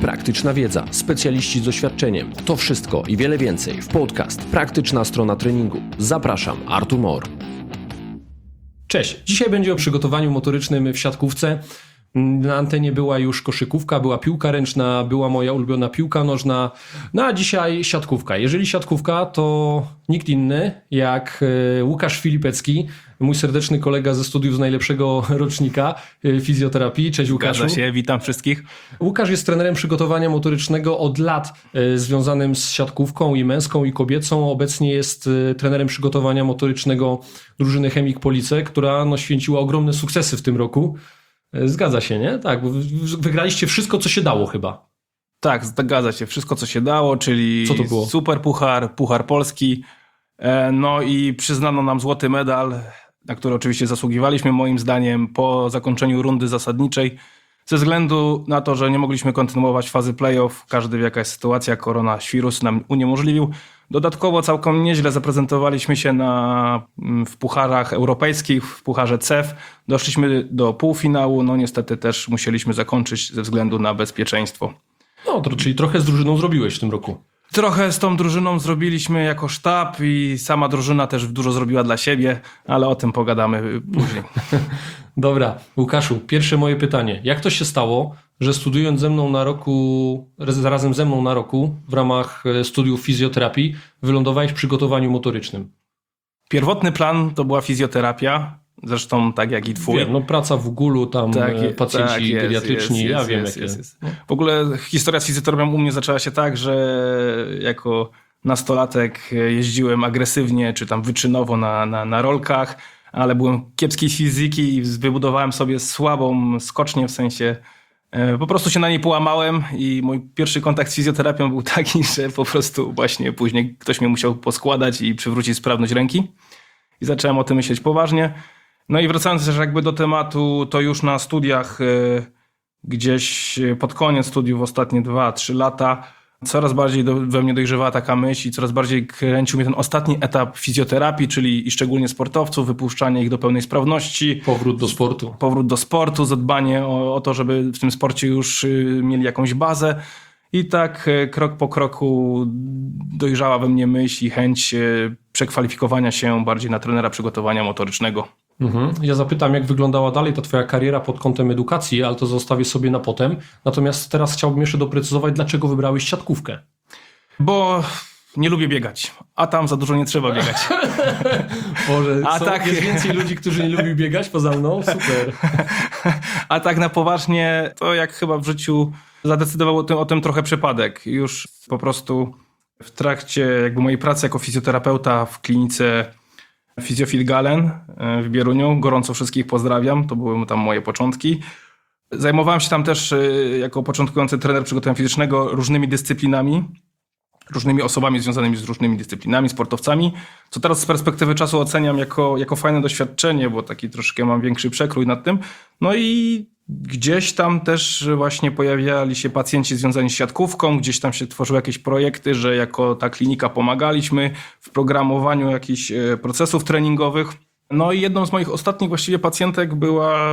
praktyczna wiedza, specjaliści z doświadczeniem. To wszystko i wiele więcej w podcast Praktyczna Strona Treningu. Zapraszam, Artur Mor. Cześć, dzisiaj będzie o przygotowaniu motorycznym w siatkówce. Na antenie była już koszykówka, była piłka ręczna, była moja ulubiona piłka nożna, no a dzisiaj siatkówka. Jeżeli siatkówka, to nikt inny jak Łukasz Filipecki, mój serdeczny kolega ze studiów z najlepszego rocznika fizjoterapii. Cześć Łukaszu. Zgadza się, witam wszystkich. Łukasz jest trenerem przygotowania motorycznego od lat związanym z siatkówką i męską i kobiecą. Obecnie jest trenerem przygotowania motorycznego drużyny Chemik Police, która święciła ogromne sukcesy w tym roku. Zgadza się, nie? Tak, bo wygraliście wszystko, co się dało chyba. Tak, zgadza się. Wszystko, co się dało, czyli co to było? Super Puchar, Puchar Polski. No i przyznano nam złoty medal, na który oczywiście zasługiwaliśmy moim zdaniem po zakończeniu rundy zasadniczej. Ze względu na to, że nie mogliśmy kontynuować fazy playoff, każdy wie jaka jest sytuacja, koronawirus nam uniemożliwił. Dodatkowo całkiem nieźle zaprezentowaliśmy się w pucharach europejskich, w pucharze CEF. Doszliśmy do półfinału, no niestety też musieliśmy zakończyć ze względu na bezpieczeństwo. No, czyli trochę z drużyną zrobiłeś w tym roku. Trochę z tą drużyną zrobiliśmy jako sztab i sama drużyna też dużo zrobiła dla siebie, ale o tym pogadamy później. Dobra, Łukaszu, pierwsze moje pytanie. Jak to się stało, że studiując razem ze mną na roku w ramach studiów fizjoterapii wylądowałeś w przygotowaniu motorycznym? Pierwotny plan to była fizjoterapia, zresztą tak jak i twój. Wiem, no praca w GUL-u, tam pacjenci pediatryczni, ja wiem jak jest. W ogóle historia z fizjoterapią u mnie zaczęła się tak, że jako nastolatek jeździłem agresywnie czy tam wyczynowo na rolkach, ale byłem kiepski z fizyki i wybudowałem sobie słabą skocznię, w sensie po prostu się na niej połamałem i mój pierwszy kontakt z fizjoterapią był taki, że po prostu właśnie później ktoś mnie musiał poskładać i przywrócić sprawność ręki i zacząłem o tym myśleć poważnie. No i wracając też jakby do tematu, to już na studiach gdzieś pod koniec studiów, ostatnie 2-3 lata, coraz bardziej we mnie dojrzewała taka myśl i coraz bardziej kręcił mnie ten ostatni etap fizjoterapii, czyli i szczególnie sportowców, wypuszczanie ich do pełnej sprawności. Powrót do sportu, zadbanie o to, żeby w tym sporcie już mieli jakąś bazę. I tak krok po kroku dojrzała we mnie myśl i chęć przekwalifikowania się bardziej na trenera przygotowania motorycznego. Ja zapytam, jak wyglądała dalej ta twoja kariera pod kątem edukacji, ale to zostawię sobie na potem. Natomiast teraz chciałbym jeszcze doprecyzować, dlaczego wybrałeś siatkówkę. Bo nie lubię biegać, a tam za dużo nie trzeba biegać. Boże, jest więcej ludzi, którzy nie lubią biegać poza mną? Super. A tak na poważnie, to jak chyba w życiu zadecydował o tym trochę przypadek. Już po prostu w trakcie jakby mojej pracy jako fizjoterapeuta w klinice Fizjofit Galen w Bieruniu. Gorąco wszystkich pozdrawiam, to były tam moje początki. Zajmowałem się tam też jako początkujący trener przygotowania fizycznego różnymi dyscyplinami, różnymi osobami związanymi z różnymi dyscyplinami, sportowcami, co teraz z perspektywy czasu oceniam jako fajne doświadczenie, bo taki troszkę mam większy przekrój nad tym. No i gdzieś tam też właśnie pojawiali się pacjenci związani z siatkówką, gdzieś tam się tworzyły jakieś projekty, że jako ta klinika pomagaliśmy w programowaniu jakichś procesów treningowych. No i jedną z moich ostatnich właściwie pacjentek była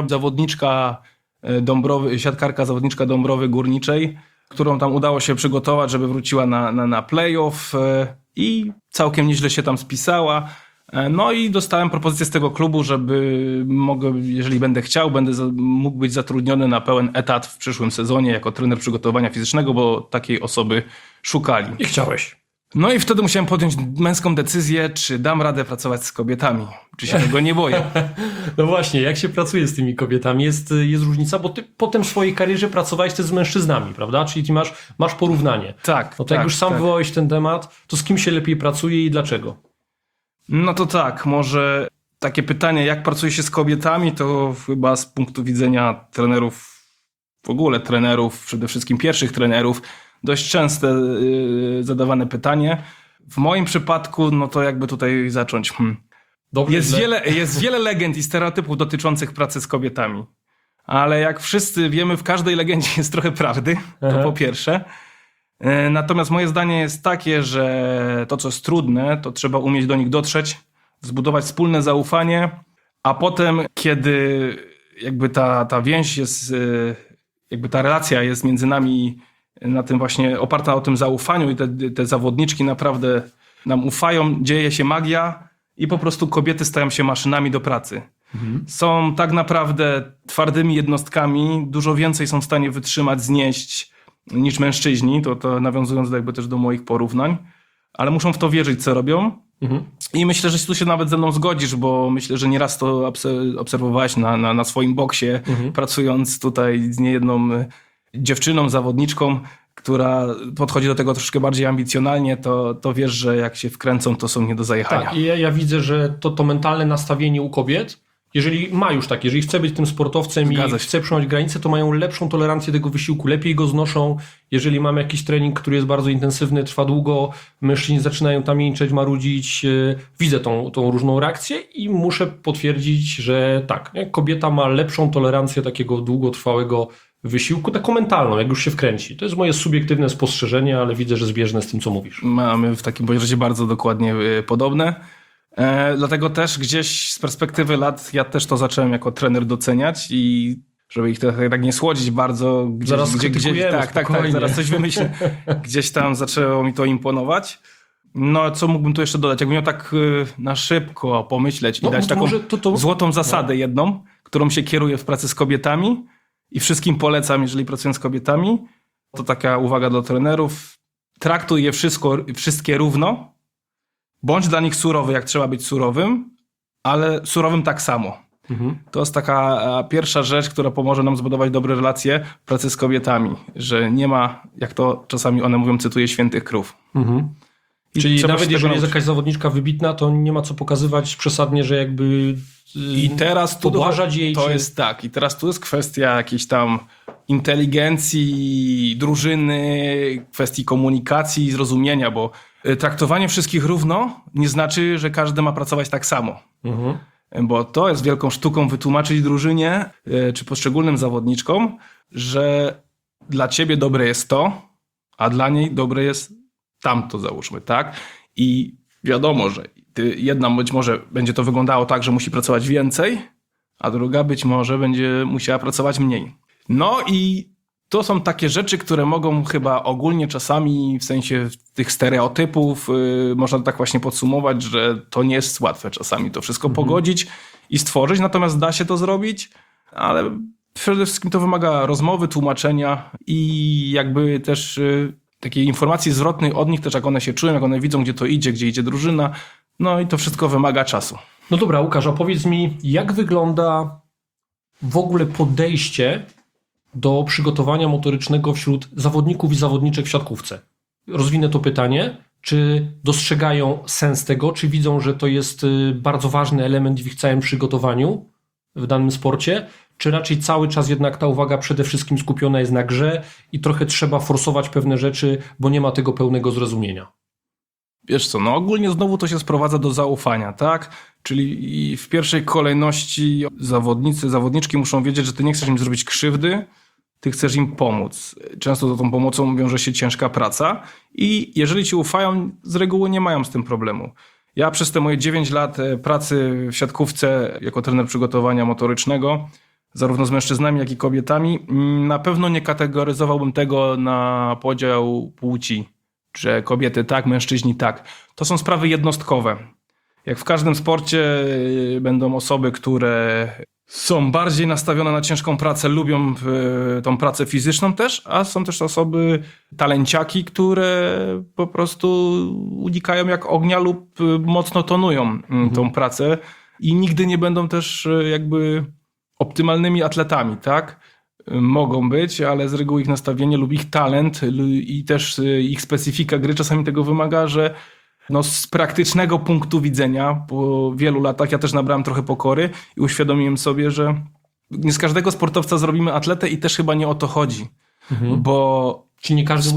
siatkarka zawodniczka Dąbrowy Górniczej, którą tam udało się przygotować, żeby wróciła na playoff i całkiem nieźle się tam spisała. No i dostałem propozycję z tego klubu, żeby jeżeli będę chciał, mógł być zatrudniony na pełen etat w przyszłym sezonie jako trener przygotowania fizycznego, bo takiej osoby szukali. I chciałeś. No i wtedy musiałem podjąć męską decyzję, czy dam radę pracować z kobietami, czy się tego nie boję. No właśnie, jak się pracuje z tymi kobietami? Jest różnica, bo ty potem w swojej karierze pracowałeś też z mężczyznami, prawda? Czyli ty masz porównanie. Tak. No to jak już sam wywołałeś ten temat, to z kim się lepiej pracuje i dlaczego? No to tak, może takie pytanie, jak pracuje się z kobietami, to chyba z punktu widzenia trenerów, w ogóle trenerów, przede wszystkim pierwszych trenerów, dość częste zadawane pytanie. W moim przypadku, no to jakby tutaj zacząć. Jest wiele legend i stereotypów dotyczących pracy z kobietami. Ale jak wszyscy wiemy, w każdej legendzie jest trochę prawdy, to po pierwsze. Natomiast moje zdanie jest takie, że to, co jest trudne, to trzeba umieć do nich dotrzeć, zbudować wspólne zaufanie, a potem, kiedy jakby ta więź jest, jakby ta relacja jest między nami na tym właśnie oparta o tym zaufaniu i te zawodniczki naprawdę nam ufają, dzieje się magia i po prostu kobiety stają się maszynami do pracy. Są tak naprawdę twardymi jednostkami, dużo więcej są w stanie wytrzymać, znieść niż mężczyźni, to nawiązując jakby też do moich porównań, ale muszą w to wierzyć, co robią. I myślę, że tu się nawet ze mną zgodzisz, bo myślę, że nieraz to obserwowałeś na swoim boksie, pracując tutaj z niejedną dziewczyną, zawodniczką, która podchodzi do tego troszkę bardziej ambicjonalnie, to wiesz, że jak się wkręcą, to są nie do zajechania. Tak, i ja widzę, że to mentalne nastawienie u kobiet, jeżeli ma już tak, jeżeli chce być tym sportowcem i chce przyjąć granice, to mają lepszą tolerancję tego wysiłku, lepiej go znoszą. Jeżeli mamy jakiś trening, który jest bardzo intensywny, trwa długo, mężczyźni zaczynają tam jęczeć, marudzić, widzę tą różną reakcję i muszę potwierdzić, że tak, kobieta ma lepszą tolerancję takiego długotrwałego wysiłku, taką mentalną, jak już się wkręci. To jest moje subiektywne spostrzeżenie, ale widzę, że zbieżne z tym, co mówisz. Mamy w takim razie bardzo dokładnie podobne. Dlatego też gdzieś z perspektywy lat ja też to zacząłem jako trener doceniać i żeby ich tak nie słodzić bardzo. Zaraz tak, zaraz coś wymyślę. Gdzieś tam zaczęło mi to imponować. No, co mógłbym tu jeszcze dodać? Jakbym miał tak na szybko pomyśleć i dać taką złotą zasadę jedną, którą się kieruję w pracy z kobietami i wszystkim polecam, jeżeli pracuję z kobietami, to taka uwaga dla trenerów. Traktuj je wszystkie równo. Bądź dla nich surowy, jak trzeba być surowym, ale surowym tak samo. To jest taka pierwsza rzecz, która pomoże nam zbudować dobre relacje w pracy z kobietami, że nie ma, jak to czasami one mówią, cytuję, świętych krów. Czyli nawet jeżeli jest jakaś zawodniczka wybitna, to nie ma co pokazywać przesadnie, że jakby i teraz podważać jej. To jest tak. I teraz tu jest kwestia jakiejś tam inteligencji, drużyny, kwestii komunikacji i zrozumienia, bo traktowanie wszystkich równo nie znaczy, że każdy ma pracować tak samo. Bo to jest wielką sztuką wytłumaczyć drużynie czy poszczególnym zawodniczkom, że dla ciebie dobre jest to, a dla niej dobre jest tamto, załóżmy, tak? I wiadomo, że jedna być może będzie to wyglądało tak, że musi pracować więcej, a druga być może będzie musiała pracować mniej. No i to są takie rzeczy, które mogą chyba ogólnie czasami w sensie tych stereotypów można tak właśnie podsumować, że to nie jest łatwe czasami to wszystko pogodzić i stworzyć, natomiast da się to zrobić, ale przede wszystkim to wymaga rozmowy, tłumaczenia i jakby też takiej informacji zwrotnej od nich też, jak one się czują, jak one widzą, gdzie to idzie, gdzie idzie drużyna. No i to wszystko wymaga czasu. No dobra, Łukasz, opowiedz mi, jak wygląda w ogóle podejście do przygotowania motorycznego wśród zawodników i zawodniczek w siatkówce? Rozwinę to pytanie. Czy dostrzegają sens tego? Czy widzą, że to jest bardzo ważny element w ich całym przygotowaniu w danym sporcie? Czy raczej cały czas jednak ta uwaga przede wszystkim skupiona jest na grze i trochę trzeba forsować pewne rzeczy, bo nie ma tego pełnego zrozumienia? Wiesz co, no ogólnie znowu to się sprowadza do zaufania, tak? Czyli w pierwszej kolejności zawodniczki muszą wiedzieć, że ty nie chcesz im zrobić krzywdy, ty chcesz im pomóc. Często za tą pomocą wiąże się ciężka praca i jeżeli ci ufają, z reguły nie mają z tym problemu. Ja przez te moje 9 lat pracy w siatkówce jako trener przygotowania motorycznego, zarówno z mężczyznami, jak i kobietami, na pewno nie kategoryzowałbym tego na podział płci, że kobiety tak, mężczyźni tak. To są sprawy jednostkowe. Jak w każdym sporcie będą osoby, które są bardziej nastawione na ciężką pracę, lubią tą pracę fizyczną też, a są też osoby, talenciaki, które po prostu unikają jak ognia lub mocno tonują tą pracę i nigdy nie będą też jakby optymalnymi atletami, tak? Mogą być, ale z reguły ich nastawienie lub ich talent i też ich specyfika gry czasami tego wymaga, że no z praktycznego punktu widzenia po wielu latach ja też nabrałem trochę pokory i uświadomiłem sobie, że nie z każdego sportowca zrobimy atletę i też chyba nie o to chodzi. Bo Czyli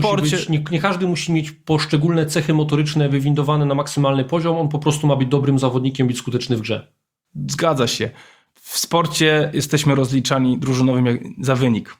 nie każdy musi mieć poszczególne cechy motoryczne wywindowane na maksymalny poziom, on po prostu ma być dobrym zawodnikiem, być skuteczny w grze. Zgadza się. W sporcie jesteśmy rozliczani drużynowym za wynik.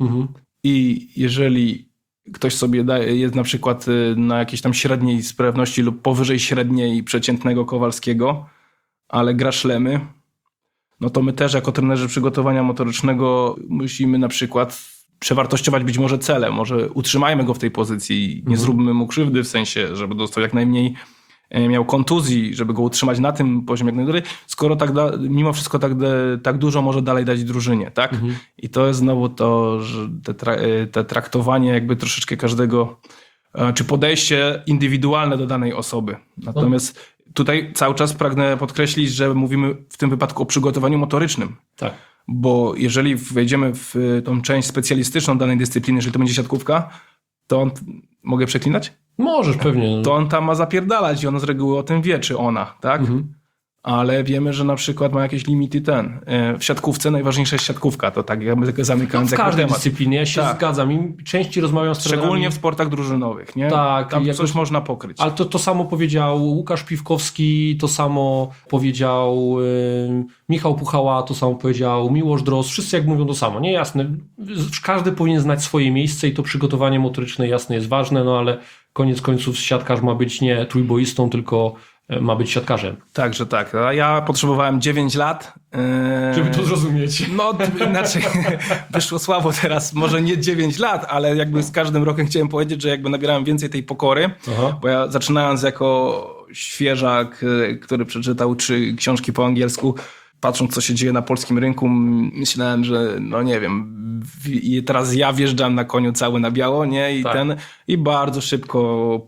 I jeżeli ktoś sobie jest na przykład na jakiejś tam średniej sprawności lub powyżej średniej przeciętnego Kowalskiego, ale gra szlemy, no to my też jako trenerzy przygotowania motorycznego musimy na przykład przewartościować być może cele, może utrzymajmy go w tej pozycji, nie zróbmy mu krzywdy, w sensie, żeby dostał jak najmniej, miał kontuzji, żeby go utrzymać na tym poziomie jak najdłużej, skoro mimo wszystko tak dużo może dalej dać drużynie, tak? I to jest znowu to, że te traktowanie jakby troszeczkę każdego, czy podejście indywidualne do danej osoby. Natomiast tutaj cały czas pragnę podkreślić, że mówimy w tym wypadku o przygotowaniu motorycznym. Tak. Bo jeżeli wejdziemy w tą część specjalistyczną danej dyscypliny, jeżeli to będzie siatkówka, to on, mogę przeklinać? Możesz pewnie. To on tam ma zapierdalać i on z reguły o tym wie, czy ona, tak? Ale wiemy, że na przykład ma jakieś limity w siatkówce najważniejsza jest siatkówka, to tak jakby zamykając W każdej temat. dyscyplinie, ja się zgadzam. Im częściej rozmawiam z trenerami. Szczególnie w sportach drużynowych, nie? Tak. Tam coś można pokryć. Ale to samo powiedział Łukasz Piwkowski, to samo powiedział Michał Puchała, to samo powiedział Miłosz Drozd. Wszyscy jak mówią to samo, nie? Jasne. Każdy powinien znać swoje miejsce i to przygotowanie motoryczne jasne jest ważne, no ale koniec końców siatkarz ma być nie trójboistą, tylko ma być siatkarzem. Także tak. A ja potrzebowałem 9 lat. Żeby to zrozumieć. No inaczej wyszło słabo teraz. Może nie 9 lat, ale jakby z każdym rokiem chciałem powiedzieć, że jakby nabierałem więcej tej pokory. Bo ja zaczynając jako świeżak, który przeczytał 3 książki po angielsku, patrząc co się dzieje na polskim rynku, myślałem, że no nie wiem, i teraz ja wjeżdżam na koniu cały na biało, nie? I bardzo szybko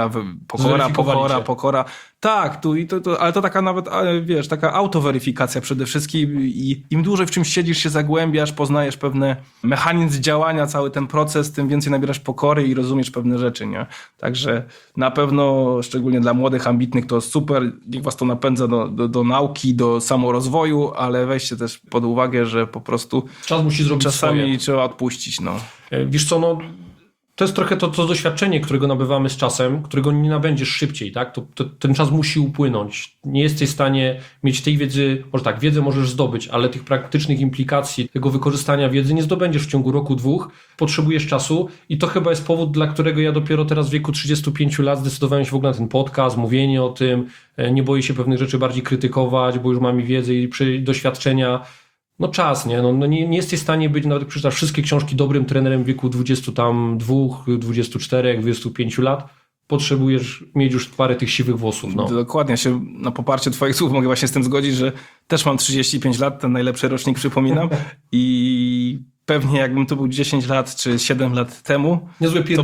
pokora. Tak, ale to taka nawet, wiesz, taka autoweryfikacja przede wszystkim i im dłużej w czymś siedzisz, się zagłębiasz, poznajesz pewne mechanizm działania, cały ten proces, tym więcej nabierasz pokory i rozumiesz pewne rzeczy, nie? Także na pewno, szczególnie dla młodych, ambitnych, to jest super, niech was to napędza do nauki, do samorozwoju, ale weźcie też pod uwagę, że po prostu czas musi zrobić czasami swoje. Trzeba odpuścić, no. Wiesz co, no to jest trochę to doświadczenie, którego nabywamy z czasem, którego nie nabędziesz szybciej, tak? Ten czas musi upłynąć. Nie jesteś w stanie mieć tej wiedzy, może tak, wiedzę możesz zdobyć, ale tych praktycznych implikacji, tego wykorzystania wiedzy nie zdobędziesz w ciągu roku, 2. Potrzebujesz czasu i to chyba jest powód, dla którego ja dopiero teraz w wieku 35 lat zdecydowałem się w ogóle na ten podcast, mówienie o tym, nie boję się pewnych rzeczy bardziej krytykować, bo już mam wiedzę i doświadczenia. No czas, nie? No nie jesteś w stanie być, nawet jak przeczytasz wszystkie książki, dobrym trenerem w wieku 22, 24, 25 lat. Potrzebujesz mieć już parę tych siwych włosów. No. Dokładnie, ja się na poparcie twoich słów mogę właśnie z tym zgodzić, że też mam 35 lat, ten najlepszy rocznik przypominam i pewnie jakbym tu był 10 lat czy 7 lat temu, niezłe to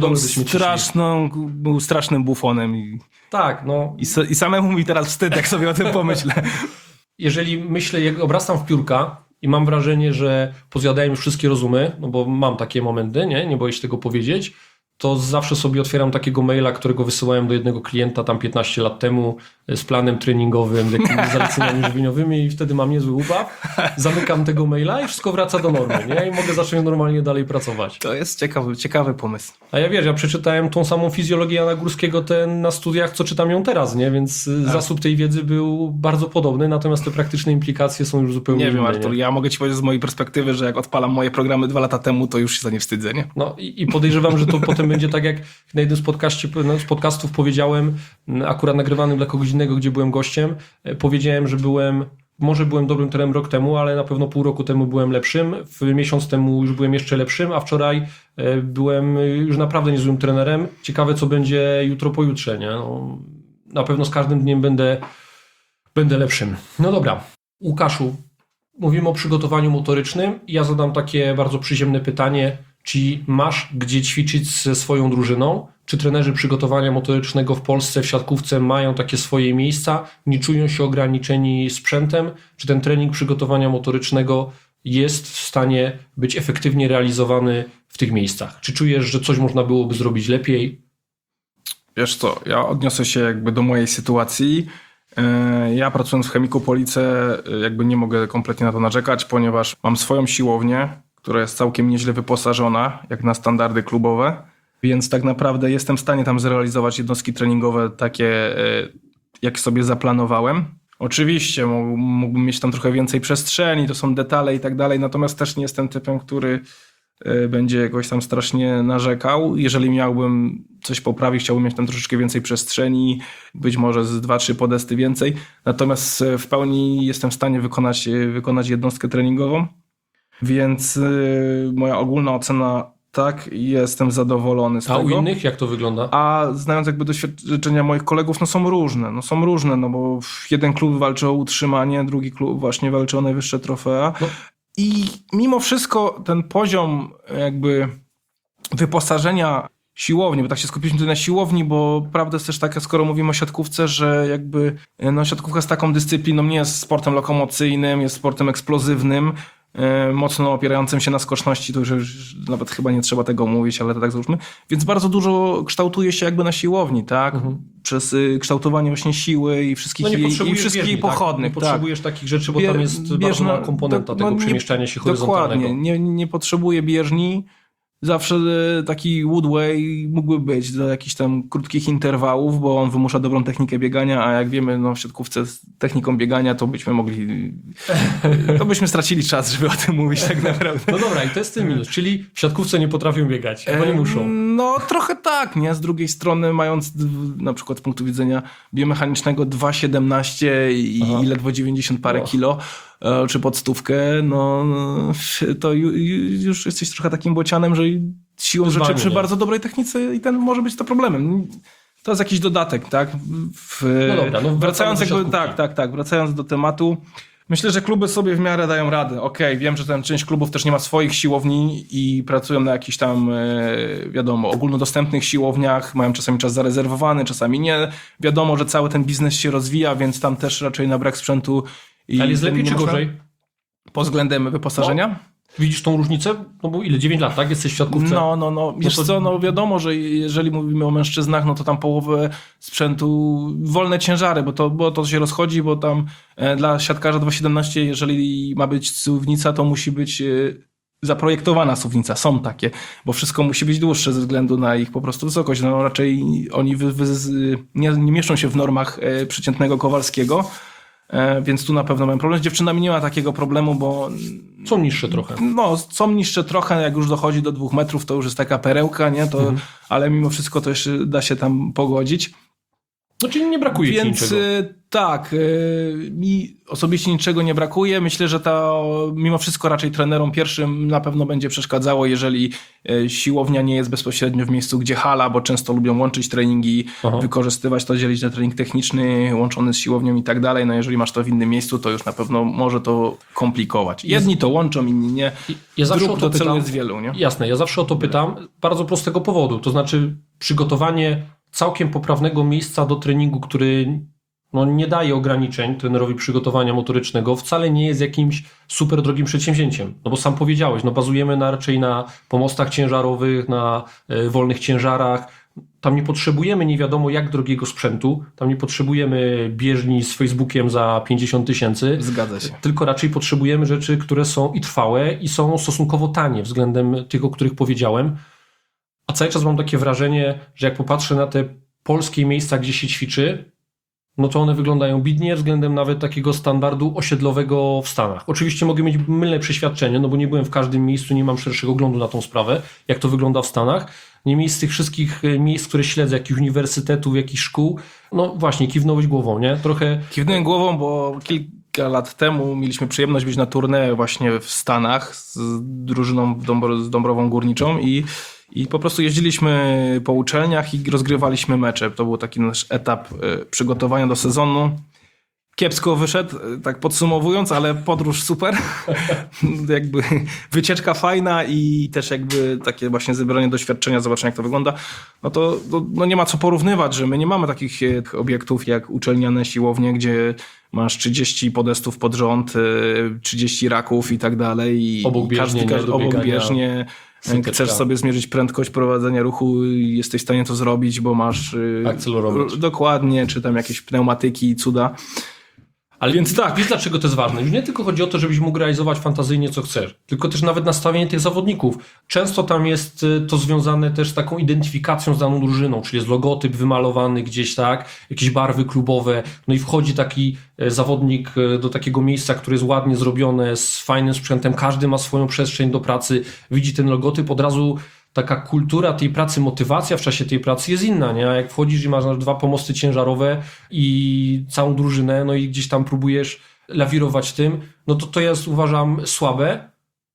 był strasznym bufonem. Tak, no. I samemu mi teraz wstyd, jak sobie o tym pomyślę. Jeżeli myślę, jak obracam w piórka i mam wrażenie, że pozjadałem już wszystkie rozumy, no bo mam takie momenty, nie boję się tego powiedzieć, to zawsze sobie otwieram takiego maila, którego wysyłałem do jednego klienta tam 15 lat temu z planem treningowym, z jakimiś zaleceniami żywieniowymi i wtedy mam niezły ubaw. Zamykam tego maila i wszystko wraca do normy, nie? I mogę zacząć normalnie dalej pracować. To jest ciekawy pomysł. A ja przeczytałem tą samą fizjologię Jana Górskiego na studiach, co czytam ją teraz, nie? Więc zasób tej wiedzy był bardzo podobny, natomiast te praktyczne implikacje są już zupełnie inne. Nie wiem, Artur, ja mogę ci powiedzieć z mojej perspektywy, że jak odpalam moje programy 2 lata temu, to już się za nie wstydzę, nie? No i podejrzewam, że to potem będzie tak, jak na jednym z podcastów powiedziałem, akurat nagrywanym dla kogoś innego, gdzie byłem gościem, powiedziałem, że może byłem dobrym trenerem rok temu, ale na pewno pół roku temu byłem lepszym, miesiąc temu już byłem jeszcze lepszym, a wczoraj byłem już naprawdę niezłym trenerem. Ciekawe, co będzie jutro, pojutrze, nie? No, na pewno z każdym dniem będę lepszym. No dobra, Łukaszu, mówimy o przygotowaniu motorycznym i ja zadam takie bardzo przyziemne pytanie, czy masz gdzie ćwiczyć ze swoją drużyną? Czy trenerzy przygotowania motorycznego w Polsce w siatkówce mają takie swoje miejsca? Nie czują się ograniczeni sprzętem? Czy ten trening przygotowania motorycznego jest w stanie być efektywnie realizowany w tych miejscach? Czy czujesz, że coś można byłoby zrobić lepiej? Wiesz co, ja odniosę się jakby do mojej sytuacji. Ja pracując w Chemiku Police jakby nie mogę kompletnie na to narzekać, ponieważ mam swoją siłownię, która jest całkiem nieźle wyposażona, jak na standardy klubowe, więc tak naprawdę jestem w stanie tam zrealizować jednostki treningowe takie, jak sobie zaplanowałem. Oczywiście mógłbym mieć tam trochę więcej przestrzeni, to są detale i tak dalej, natomiast też nie jestem typem, który będzie jakoś tam strasznie narzekał. Jeżeli miałbym coś poprawić, chciałbym mieć tam troszeczkę więcej przestrzeni, być może z 2-3 podesty więcej, natomiast w pełni jestem w stanie wykonać jednostkę treningową. Więc moja ogólna ocena tak, jestem zadowolony z A tego. u innych jak to wygląda? A znając jakby doświadczenia moich kolegów, są różne, no bo jeden klub walczy o utrzymanie, drugi klub właśnie walczy o najwyższe trofea. No. I mimo wszystko ten poziom jakby wyposażenia siłowni, bo tak się skupiliśmy tutaj na siłowni, bo prawda jest też taka, skoro mówimy o siatkówce, że jakby siatkówka z taką dyscypliną nie jest sportem lokomocyjnym, jest sportem eksplozywnym, mocno opierającym się na skoczności, to już nawet chyba nie trzeba tego mówić, ale to tak załóżmy. Więc bardzo dużo kształtuje się jakby na siłowni, tak? Przez kształtowanie właśnie siły i wszystkich jej pochodnych. Nie potrzebujesz takich rzeczy, bo tam jest bardzo mała komponenta tego przemieszczania się horyzontalnego. Dokładnie, nie potrzebuje bieżni. Zawsze taki Woodway mógłby być do jakichś tam krótkich interwałów, bo on wymusza dobrą technikę biegania, a jak wiemy, w siatkówce z techniką biegania to byśmy stracili czas, żeby o tym mówić tak naprawdę. No dobra, i to jest ten minus, czyli w siatkówce nie potrafią biegać, bo nie muszą. No trochę tak, nie? Z drugiej strony mając na przykład z punktu widzenia biomechanicznego 2,17 i ledwo 90 parę kilo, czy pod 100, to już jesteś trochę takim bocianem, że siłą rzeczy przy bardzo dobrej technice i ten może być to problemem. To jest jakiś dodatek, tak? Wracając do tematu, myślę, że kluby sobie w miarę dają radę. Okej, wiem, że część klubów też nie ma swoich siłowni i pracują na jakichś tam, ogólnodostępnych siłowniach, mają czasami czas zarezerwowany, czasami nie. Wiadomo, że cały ten biznes się rozwija, więc tam też raczej na brak sprzętu. Ale jest lepiej czy gorzej? Pod względem wyposażenia? Widzisz tą różnicę? No bo ile? 9 lat, tak? Jesteś w siatkówce? Wiesz co, wiadomo, że jeżeli mówimy o mężczyznach, no to tam połowę sprzętu, wolne ciężary, bo to się rozchodzi, bo tam dla siatkarza 2,17, jeżeli ma być suwnica, to musi być zaprojektowana suwnica. Są takie, bo wszystko musi być dłuższe ze względu na ich po prostu wysokość. No raczej oni nie mieszczą się w normach przeciętnego Kowalskiego. Więc tu na pewno mam problem. Z dziewczynami nie ma takiego problemu, bo... Są niższe trochę. Są niższe trochę, jak już dochodzi do 2 metrów, to już jest taka perełka, nie? Ale mimo wszystko to jeszcze da się tam pogodzić. No czyli nie brakuje ci niczego. Tak, mi osobiście niczego nie brakuje. Myślę, że mimo wszystko raczej trenerom pierwszym na pewno będzie przeszkadzało, jeżeli siłownia nie jest bezpośrednio w miejscu, gdzie hala, bo często lubią łączyć treningi, wykorzystywać to, dzielić na trening techniczny, łączony z siłownią i tak dalej. No jeżeli masz to w innym miejscu, to już na pewno może to komplikować. Jedni to łączą, inni nie. Ja zawsze o to do celu pytam, jest wielu, nie? Jasne, ja zawsze o to pytam bardzo prostego powodu. To znaczy przygotowanie całkiem poprawnego miejsca do treningu, który nie daje ograniczeń trenerowi przygotowania motorycznego, wcale nie jest jakimś super drogim przedsięwzięciem. No bo sam powiedziałeś, bazujemy raczej na pomostach ciężarowych, na wolnych ciężarach. Tam nie potrzebujemy nie wiadomo jak drogiego sprzętu, tam nie potrzebujemy bieżni z Facebookiem za 50 000. Zgadza się. Tylko raczej potrzebujemy rzeczy, które są i trwałe i są stosunkowo tanie względem tych, o których powiedziałem. A cały czas mam takie wrażenie, że jak popatrzę na te polskie miejsca, gdzie się ćwiczy, no to one wyglądają bidnie względem nawet takiego standardu osiedlowego w Stanach. Oczywiście mogę mieć mylne przeświadczenie, bo nie byłem w każdym miejscu, nie mam szerszego oglądu na tą sprawę, jak to wygląda w Stanach. Niemniej z tych wszystkich miejsc, które śledzę, jakichś uniwersytetów, jakichś szkół, właśnie kiwnąłeś głową, nie? Trochę... Kiwnąłem głową, bo kilka lat temu mieliśmy przyjemność być na tournée właśnie w Stanach z drużyną z Dąbrową Górniczą i po prostu jeździliśmy po uczelniach i rozgrywaliśmy mecze. To był taki nasz etap przygotowania do sezonu. Kiepsko wyszedł, tak podsumowując, ale podróż super. Jakby wycieczka fajna i też jakby takie właśnie zebranie doświadczenia, zobaczenie jak to wygląda. To nie ma co porównywać, że my nie mamy takich obiektów jak uczelniane siłownie, gdzie masz 30 podestów pod rząd, 30 raków i tak dalej. Obok bieżnie. Chcesz sobie zmierzyć prędkość prowadzenia ruchu i jesteś w stanie to zrobić, bo masz akcelerometr. Dokładnie, czy tam jakieś pneumatyki i cuda. Ale więc tak, wiesz dlaczego to jest ważne? Już nie tylko chodzi o to, żebyś mógł realizować fantazyjnie co chcesz, tylko też nawet nastawienie tych zawodników. Często tam jest to związane też z taką identyfikacją z daną drużyną, czyli jest logotyp wymalowany gdzieś, tak, jakieś barwy klubowe, no i wchodzi taki zawodnik do takiego miejsca, które jest ładnie zrobione, z fajnym sprzętem, każdy ma swoją przestrzeń do pracy, widzi ten logotyp, od razu taka kultura tej pracy, motywacja w czasie tej pracy jest inna, nie? A jak wchodzisz i masz 2 pomosty ciężarowe i całą drużynę, no i gdzieś tam próbujesz lawirować tym, no to jest, uważam, słabe.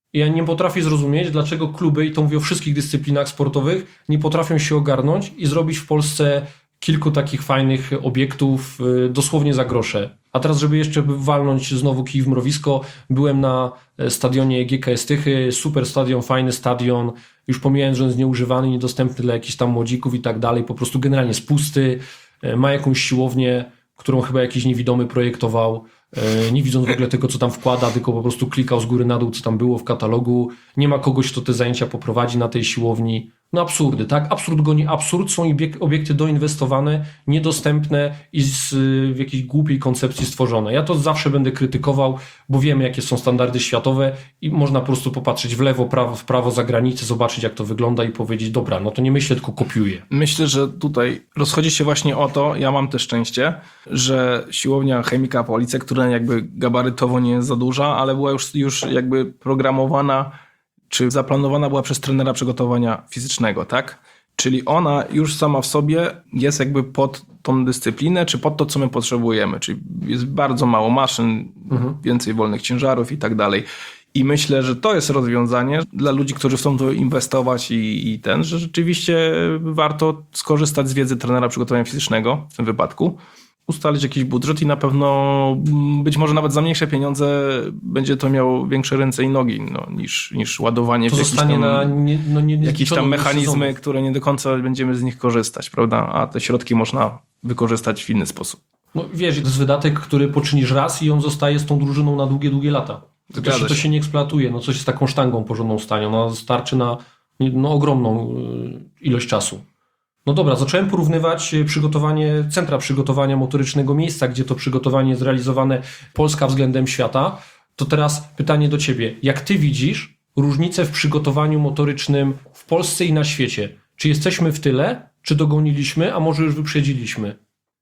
Ja nie potrafię zrozumieć, dlaczego kluby, i to mówię o wszystkich dyscyplinach sportowych, nie potrafią się ogarnąć i zrobić w Polsce kilku takich fajnych obiektów dosłownie za grosze. A teraz, żeby jeszcze walnąć znowu kij w mrowisko, byłem na stadionie GKS Tychy, super stadion, fajny stadion, już pomijając, że on jest nieużywany, niedostępny dla jakichś tam młodzików i tak dalej, po prostu generalnie jest pusty, ma jakąś siłownię, którą chyba jakiś niewidomy projektował, nie widząc w ogóle tego, co tam wkłada, tylko po prostu klikał z góry na dół, co tam było w katalogu. Nie ma kogoś, kto te zajęcia poprowadzi na tej siłowni. No absurdy, tak? Absurd goni absurd. Są obiekty doinwestowane, niedostępne i w jakiejś głupiej koncepcji stworzone. Ja to zawsze będę krytykował, bo wiemy, jakie są standardy światowe i można po prostu popatrzeć w lewo, w prawo, za granicę, zobaczyć, jak to wygląda i powiedzieć, dobra, no to nie myślę, tylko kopiuję. Myślę, że tutaj rozchodzi się właśnie o to, ja mam też szczęście, że siłownia Chemika Police, która jakby gabarytowo nie jest za duża, ale była już jakby programowana, czy zaplanowana była przez trenera przygotowania fizycznego, tak? Czyli ona już sama w sobie jest jakby pod tą dyscyplinę, czy pod to, co my potrzebujemy. Czyli jest bardzo mało maszyn, więcej wolnych ciężarów i tak dalej. I myślę, że to jest rozwiązanie dla ludzi, którzy chcą to inwestować że rzeczywiście warto skorzystać z wiedzy trenera przygotowania fizycznego w tym wypadku, ustalić jakiś budżet i na pewno być może nawet za mniejsze pieniądze będzie to miało większe ręce i nogi niż ładowanie to w jakieś tam mechanizmy, sezonów, które nie do końca będziemy z nich korzystać, prawda? A te środki można wykorzystać w inny sposób. No wiesz, to jest wydatek, który poczynisz raz i on zostaje z tą drużyną na długie, długie lata. To się nie eksploatuje. No coś z taką sztangą porządną stanie. Ona starczy na ogromną ilość czasu. No dobra, zacząłem porównywać centra przygotowania motorycznego miejsca, gdzie to przygotowanie jest realizowane Polska względem świata. To teraz pytanie do Ciebie. Jak Ty widzisz różnicę w przygotowaniu motorycznym w Polsce i na świecie? Czy jesteśmy w tyle? Czy dogoniliśmy? A może już wyprzedziliśmy?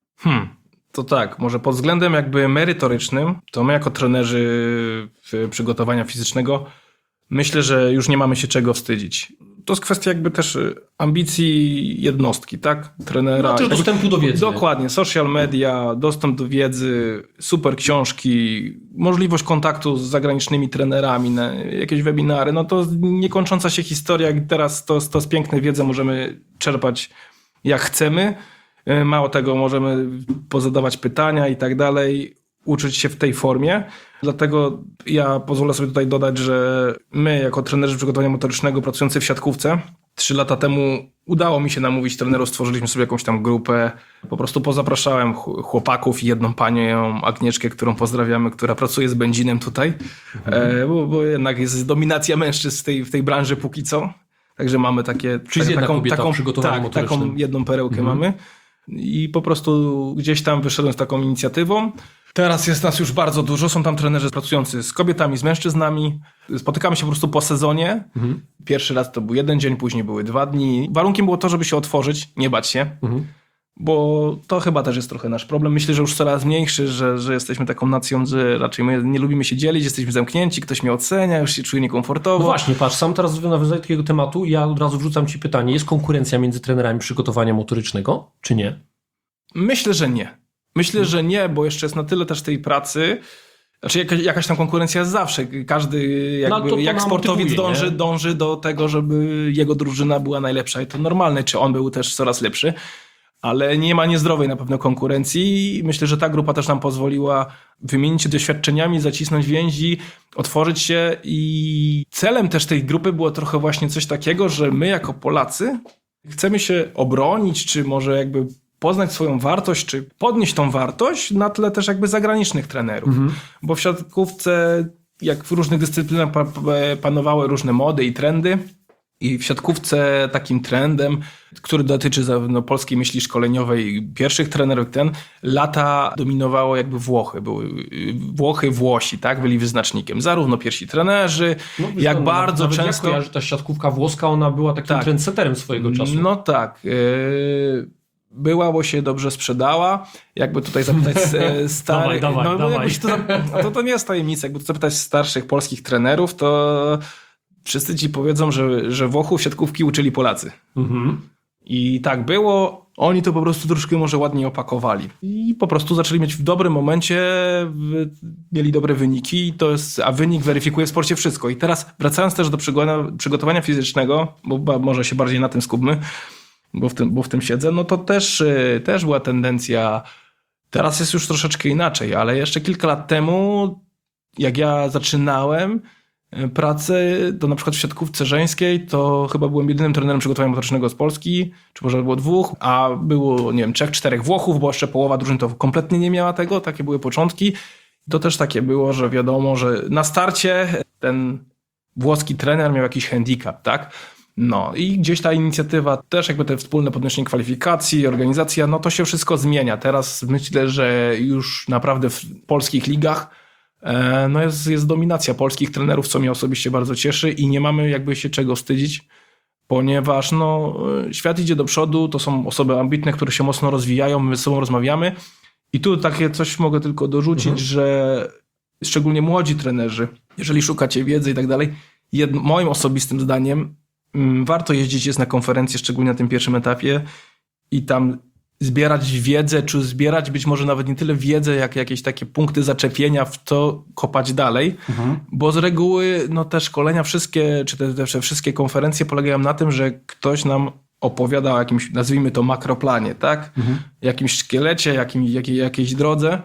To tak, może pod względem jakby merytorycznym, to my jako trenerzy przygotowania fizycznego myślę, że już nie mamy się czego wstydzić. To jest kwestia jakby też ambicji jednostki, tak? Trenera. No też dostępu do wiedzy. Dokładnie. Social media, dostęp do wiedzy, super książki, możliwość kontaktu z zagranicznymi trenerami, jakieś webinary. No to niekończąca się historia. Teraz to z pięknej wiedzy możemy czerpać jak chcemy. Mało tego, możemy pozadawać pytania i tak dalej, uczyć się w tej formie. Dlatego ja pozwolę sobie tutaj dodać, że my jako trenerzy przygotowania motorycznego pracujący w siatkówce 3 lata temu udało mi się namówić trenerów, stworzyliśmy sobie jakąś tam grupę. Po prostu pozapraszałem chłopaków i jedną panią Agnieszkę, którą pozdrawiamy, która pracuje z benzinem tutaj, bo jednak jest dominacja mężczyzn w tej branży póki co. Także mamy takie... Czyli jedna kobieta w przygotowaniu motorycznym. Taką jedną perełkę mamy. I po prostu gdzieś tam wyszedłem z taką inicjatywą. Teraz jest nas już bardzo dużo. Są tam trenerzy pracujący z kobietami, z mężczyznami. Spotykamy się po prostu po sezonie. Pierwszy raz to był 1 dzień, później były 2 dni. Warunkiem było to, żeby się otworzyć, nie bać się. Bo to chyba też jest trochę nasz problem. Myślę, że już coraz mniejszy, że jesteśmy taką nacją, że raczej my nie lubimy się dzielić, jesteśmy zamknięci, ktoś mnie ocenia, już się czuję niekomfortowo. No właśnie, patrz, sam teraz nawiązuję do takiego tematu i ja od razu wrzucam Ci pytanie. Jest konkurencja między trenerami przygotowania motorycznego, czy nie? Myślę, że nie. Myślę, że nie, bo jeszcze jest na tyle też tej pracy. Znaczy jakaś tam konkurencja jest zawsze. Każdy jak sportowiec dąży do tego, żeby jego drużyna była najlepsza i to normalne, czy on był też coraz lepszy. Ale nie ma niezdrowej na pewno konkurencji i myślę, że ta grupa też nam pozwoliła wymienić się doświadczeniami, zacisnąć więzi, otworzyć się i celem też tej grupy było trochę właśnie coś takiego, że my jako Polacy chcemy się obronić, czy może jakby poznać swoją wartość, czy podnieść tą wartość na tle też jakby zagranicznych trenerów. Bo w siatkówce, jak w różnych dyscyplinach panowały różne mody i trendy, i w siatkówce takim trendem, który dotyczy zarówno polskiej myśli szkoleniowej, pierwszych trenerów, lata dominowało jakby Włochy. Były Włosi, tak, byli wyznacznikiem. Zarówno pierwsi trenerzy, jak bardzo często... Ja, że ta siatkówka włoska, ona była takim trendseterem swojego czasu. No tak. Była, bo się dobrze sprzedała. Jakby tutaj zapytać starych... Dawaj. To nie jest tajemnica. Jakby tu zapytać starszych polskich trenerów, to... Wszyscy ci powiedzą, że Włochów siatkówki uczyli Polacy. I tak było, oni to po prostu troszkę może ładniej opakowali. I po prostu zaczęli mieć w dobrym momencie, mieli dobre wyniki, a wynik weryfikuje w sporcie wszystko. I teraz wracając też do przygotowania fizycznego, bo może się bardziej na tym skupmy, bo w tym siedzę, no to też była tendencja, teraz jest już troszeczkę inaczej, ale jeszcze kilka lat temu, jak ja zaczynałem pracę, to na przykład w siatkówce żeńskiej, to chyba byłem jedynym trenerem przygotowania motorycznego z Polski, czy może było 2, a było, nie wiem, 3-4 Włochów, bo jeszcze połowa drużyn to kompletnie nie miała tego, takie były początki. To też takie było, że wiadomo, że na starcie ten włoski trener miał jakiś handicap, tak? No i gdzieś ta inicjatywa, też jakby te wspólne podnoszenie kwalifikacji, organizacja, no to się wszystko zmienia. Teraz myślę, że już naprawdę w polskich ligach no jest dominacja polskich trenerów, co mnie osobiście bardzo cieszy i nie mamy jakby się czego wstydzić, ponieważ no, świat idzie do przodu, to są osoby ambitne, które się mocno rozwijają, my ze sobą rozmawiamy i tu takie coś mogę tylko dorzucić, że szczególnie młodzi trenerzy, jeżeli szukacie wiedzy i tak dalej, moim osobistym zdaniem warto jeździć jest na konferencje, szczególnie na tym pierwszym etapie i tam zbierać wiedzę, czy zbierać być może nawet nie tyle wiedzę, jak jakieś takie punkty zaczepienia, w to kopać dalej, bo z reguły no te szkolenia wszystkie, czy te wszystkie konferencje polegają na tym, że ktoś nam opowiada o jakimś, nazwijmy to makroplanie, tak? Jakimś szkielecie, jakiejś drodze,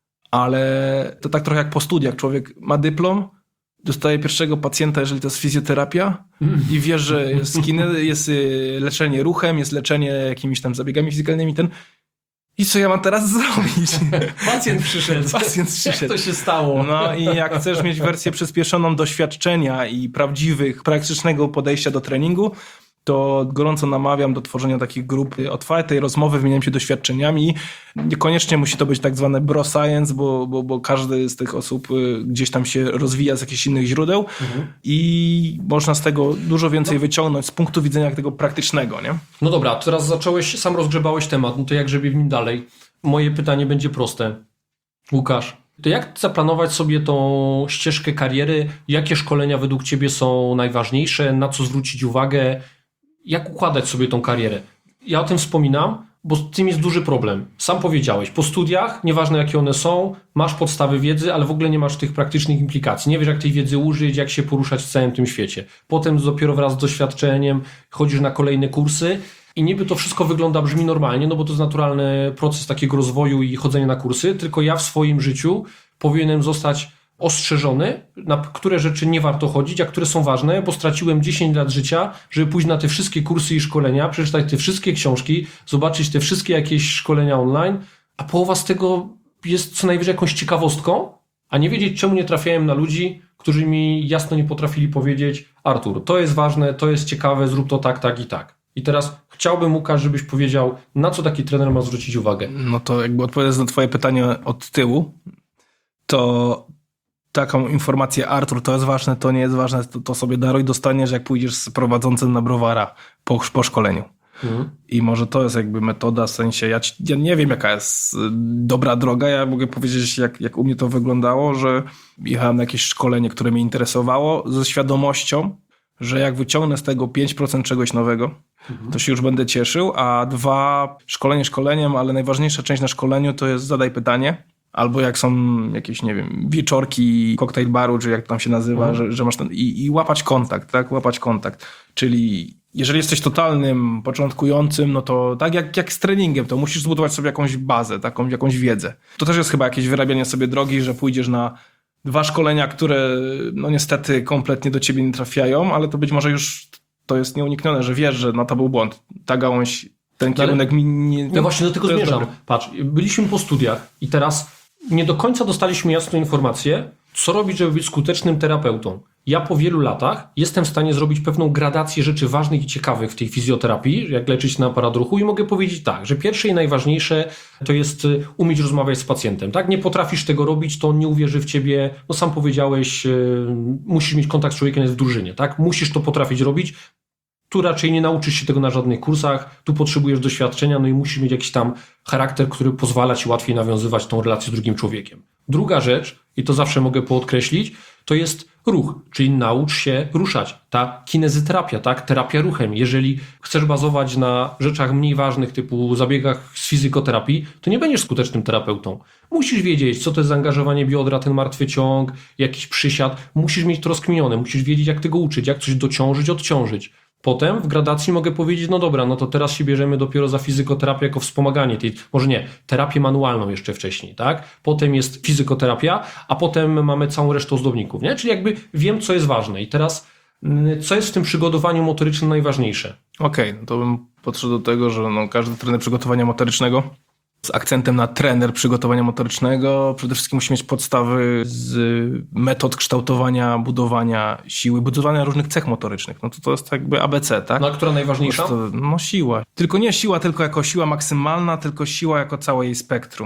ale to tak trochę jak po studiach. Człowiek ma dostaje pierwszego pacjenta, jeżeli to jest fizjoterapia i wie, że jest leczenie ruchem, jest leczenie jakimiś tam zabiegami fizykalnymi, i co ja mam teraz zrobić? Pacjent przyszedł. Jak to się stało? No i jak chcesz mieć wersję przyspieszoną doświadczenia i praktycznego podejścia do treningu, to gorąco namawiam do tworzenia takich grup otwartej rozmowy, wymieniania się doświadczeniami. Niekoniecznie musi to być tak zwane bro science, bo każdy z tych osób gdzieś tam się rozwija z jakichś innych źródeł i można z tego dużo więcej wyciągnąć z punktu widzenia tego praktycznego, nie? No dobra, teraz sam rozgrzebałeś temat, no to jak żeby w nim dalej? Moje pytanie będzie proste. Łukasz, to jak zaplanować sobie tą ścieżkę kariery? Jakie szkolenia według Ciebie są najważniejsze? Na co zwrócić uwagę? Jak układać sobie tą karierę? Ja o tym wspominam, bo z tym jest duży problem. Sam powiedziałeś, po studiach, nieważne jakie one są, masz podstawy wiedzy, ale w ogóle nie masz tych praktycznych implikacji. Nie wiesz, jak tej wiedzy użyć, jak się poruszać w całym tym świecie. Potem dopiero wraz z doświadczeniem chodzisz na kolejne kursy i niby to wszystko brzmi normalnie, no bo to jest naturalny proces takiego rozwoju i chodzenia na kursy, tylko ja w swoim życiu powinienem zostać ostrzeżony, na które rzeczy nie warto chodzić, a które są ważne, bo straciłem 10 lat życia, żeby pójść na te wszystkie kursy i szkolenia, przeczytać te wszystkie książki, zobaczyć te wszystkie jakieś szkolenia online, a połowa z tego jest co najwyżej jakąś ciekawostką, a nie wiedzieć, czemu nie trafiałem na ludzi, którzy mi jasno nie potrafili powiedzieć: Artur, to jest ważne, to jest ciekawe, zrób to tak, tak i tak. I teraz chciałbym, Łukasz, żebyś powiedział, na co taki trener ma zwrócić uwagę. No to jakby odpowiadając na twoje pytanie od tyłu, to taką informację: Artur, to jest ważne, to nie jest ważne, to sobie daruj, dostaniesz, jak pójdziesz z prowadzącym na browara po szkoleniu. I może to jest jakby metoda, w sensie ja nie wiem, jaka jest dobra droga. Ja mogę powiedzieć, jak u mnie to wyglądało, że jechałem na jakieś szkolenie, które mnie interesowało, ze świadomością, że jak wyciągnę z tego 5% czegoś nowego, to się już będę cieszył, a 2, szkolenie szkoleniem, ale najważniejsza część na szkoleniu to jest zadaj pytanie. Albo jak są jakieś, nie wiem, wieczorki, koktajl baru, czy jak to tam się nazywa, że masz ten i łapać kontakt, tak? Łapać kontakt. Czyli jeżeli jesteś totalnym początkującym, no to tak jak z treningiem, to musisz zbudować sobie jakąś bazę, jakąś wiedzę. To też jest chyba jakieś wyrabianie sobie drogi, że pójdziesz na 2 szkolenia, które no niestety kompletnie do ciebie nie trafiają, ale to być może już to jest nieuniknione, że wiesz, że no to był błąd. Ta gałąź, ten kierunek mi nie... Ja właśnie do tego zmierzam. Patrz, byliśmy po studiach i teraz nie do końca dostaliśmy jasną informację, co robić, żeby być skutecznym terapeutą. Ja po wielu latach jestem w stanie zrobić pewną gradację rzeczy ważnych i ciekawych w tej fizjoterapii, jak leczyć na aparat ruchu, i mogę powiedzieć tak, że pierwsze i najważniejsze to jest umieć rozmawiać z pacjentem. Tak? Nie potrafisz tego robić, to on nie uwierzy w ciebie. No sam powiedziałeś, musisz mieć kontakt z człowiekiem, jest w drużynie. Tak? Musisz to potrafić robić. Tu raczej nie nauczysz się tego na żadnych kursach, tu potrzebujesz doświadczenia, no i musisz mieć jakiś tam charakter, który pozwala ci łatwiej nawiązywać tą relację z drugim człowiekiem. Druga rzecz, i to zawsze mogę podkreślić, to jest ruch, czyli naucz się ruszać. Ta kinezyterapia, tak? Terapia ruchem. Jeżeli chcesz bazować na rzeczach mniej ważnych, typu zabiegach z fizykoterapii, to nie będziesz skutecznym terapeutą. Musisz wiedzieć, co to jest zaangażowanie biodra, ten martwy ciąg, jakiś przysiad. Musisz mieć to rozkminione, musisz wiedzieć, jak tego uczyć, jak coś dociążyć, odciążyć. Potem w gradacji mogę powiedzieć, no dobra, no to teraz się bierzemy dopiero za fizykoterapię jako wspomaganie tej, może nie, terapię manualną jeszcze wcześniej, tak? Potem jest fizykoterapia, a potem mamy całą resztę ozdobników, nie? Czyli jakby wiem, co jest ważne. I teraz, co jest w tym przygotowaniu motorycznym najważniejsze? Okej, no to bym podszedł do tego, że każdy trener przygotowania motorycznego z akcentem na trener przygotowania motorycznego przede wszystkim musi mieć podstawy z metod kształtowania, budowania siły, budowania różnych cech motorycznych. No to jest jakby ABC, tak? No a która najważniejsza? No siła. Tylko nie siła tylko jako siła maksymalna, tylko siła jako całe jej spektrum.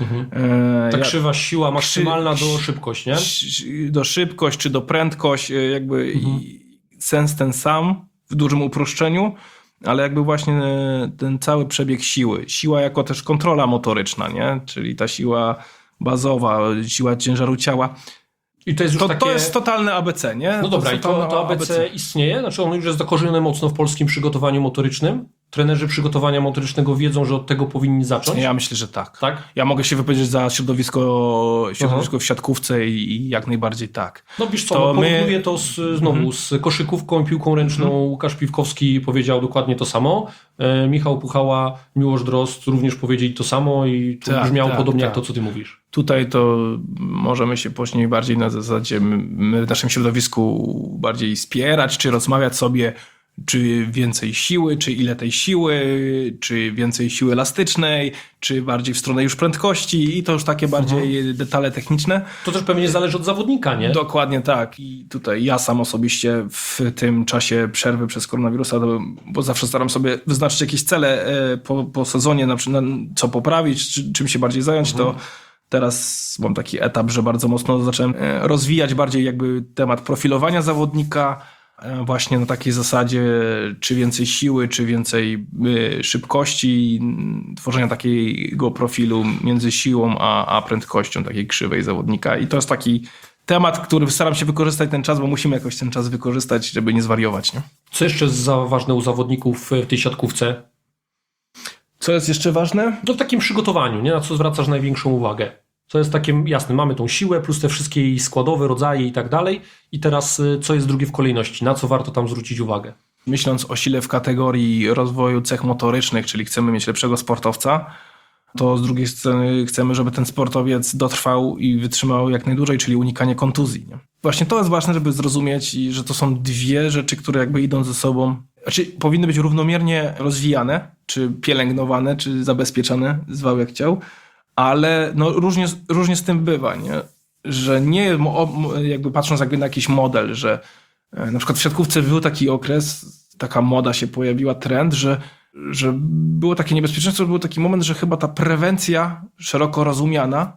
Ta krzywa siła maksymalna do szybkość, nie? Do szybkość czy do prędkość, jakby sens ten sam w dużym uproszczeniu, ale jakby właśnie ten cały przebieg siły. Siła jako też kontrola motoryczna, nie? Czyli ta siła bazowa, siła ciężaru ciała. I to jest już takie... To jest totalne ABC, nie? No dobra, i to ABC istnieje? Znaczy ono już jest zakorzenione mocno w polskim przygotowaniu motorycznym? Trenerzy przygotowania motorycznego wiedzą, że od tego powinni zacząć? Ja myślę, że tak. Tak? Ja mogę się wypowiedzieć za środowisko w siatkówce i jak najbardziej tak. No wiesz co, porównuję to znowu z koszykówką i piłką ręczną. Łukasz Piwkowski powiedział dokładnie to samo. Michał Puchała, Miłosz Drozd również powiedzieli to samo i to brzmiało podobnie jak to, co ty mówisz. Tutaj to możemy się później bardziej na zasadzie my w naszym środowisku bardziej spierać, czy rozmawiać sobie, czy więcej siły, czy ile tej siły, czy więcej siły elastycznej, czy bardziej w stronę już prędkości i to już takie bardziej detale techniczne. To też pewnie zależy od zawodnika, nie? Dokładnie tak. I tutaj ja sam osobiście w tym czasie przerwy przez koronawirusa, bo zawsze staram sobie wyznaczyć jakieś cele po sezonie, na przykład co poprawić, czym się bardziej zająć, to teraz mam taki etap, że bardzo mocno zacząłem rozwijać bardziej jakby temat profilowania zawodnika, właśnie na takiej zasadzie, czy więcej siły, czy więcej szybkości, tworzenia takiego profilu między siłą a prędkością takiej krzywej zawodnika. I to jest taki temat, który staram się wykorzystać ten czas, bo musimy jakoś ten czas wykorzystać, żeby nie zwariować. Nie? Co jeszcze jest ważne u zawodników w tej siatkówce? Co jest jeszcze ważne? To w takim przygotowaniu, nie? Na co zwracasz największą uwagę? Co jest takie, jasne, mamy tą siłę plus te wszystkie jej składowe, rodzaje i tak dalej. I teraz co jest drugie w kolejności? Na co warto tam zwrócić uwagę? Myśląc o sile w kategorii rozwoju cech motorycznych, czyli chcemy mieć lepszego sportowca, to z drugiej strony chcemy, żeby ten sportowiec dotrwał i wytrzymał jak najdłużej, czyli unikanie kontuzji. Nie? Właśnie to jest ważne, żeby zrozumieć, że to są dwie rzeczy, które jakby idą ze sobą. Znaczy powinny być równomiernie rozwijane, czy pielęgnowane, czy zabezpieczane, zwał jak chciał, ale no różnie z tym bywa, nie? Że nie jakby patrząc jakby na jakiś model, że na przykład w siatkówce był taki okres, taka moda się pojawiła, trend, że było takie niebezpieczeństwo, był taki moment, że chyba ta prewencja szeroko rozumiana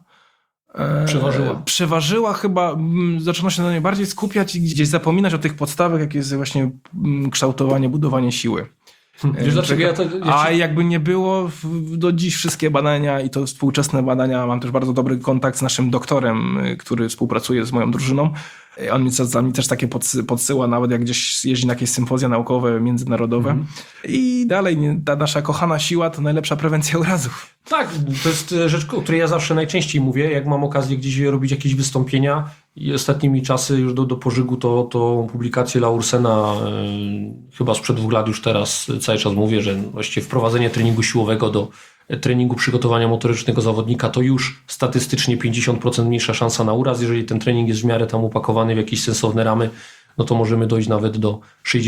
przeważyła chyba, zaczęto się na niej bardziej skupiać i gdzieś zapominać o tych podstawach, jak jest właśnie kształtowanie, budowanie siły. Wiesz dlaczego A jakby nie było, do dziś wszystkie badania i to współczesne badania, mam też bardzo dobry kontakt z naszym doktorem, który współpracuje z moją drużyną. On mi też takie podsyła, nawet jak gdzieś jeździ na jakieś sympozja naukowe, międzynarodowe. I dalej, ta nasza kochana siła to najlepsza prewencja urazów. Tak, to jest rzecz, o której ja zawsze najczęściej mówię, jak mam okazję gdzieś robić jakieś wystąpienia i ostatnimi czasy już do pożygu to publikację Laursena chyba sprzed 2 lat już teraz cały czas mówię, że właściwie wprowadzenie treningu siłowego do treningu przygotowania motorycznego zawodnika to już statystycznie 50% mniejsza szansa na uraz. Jeżeli ten trening jest w miarę tam upakowany w jakieś sensowne ramy, no to możemy dojść nawet do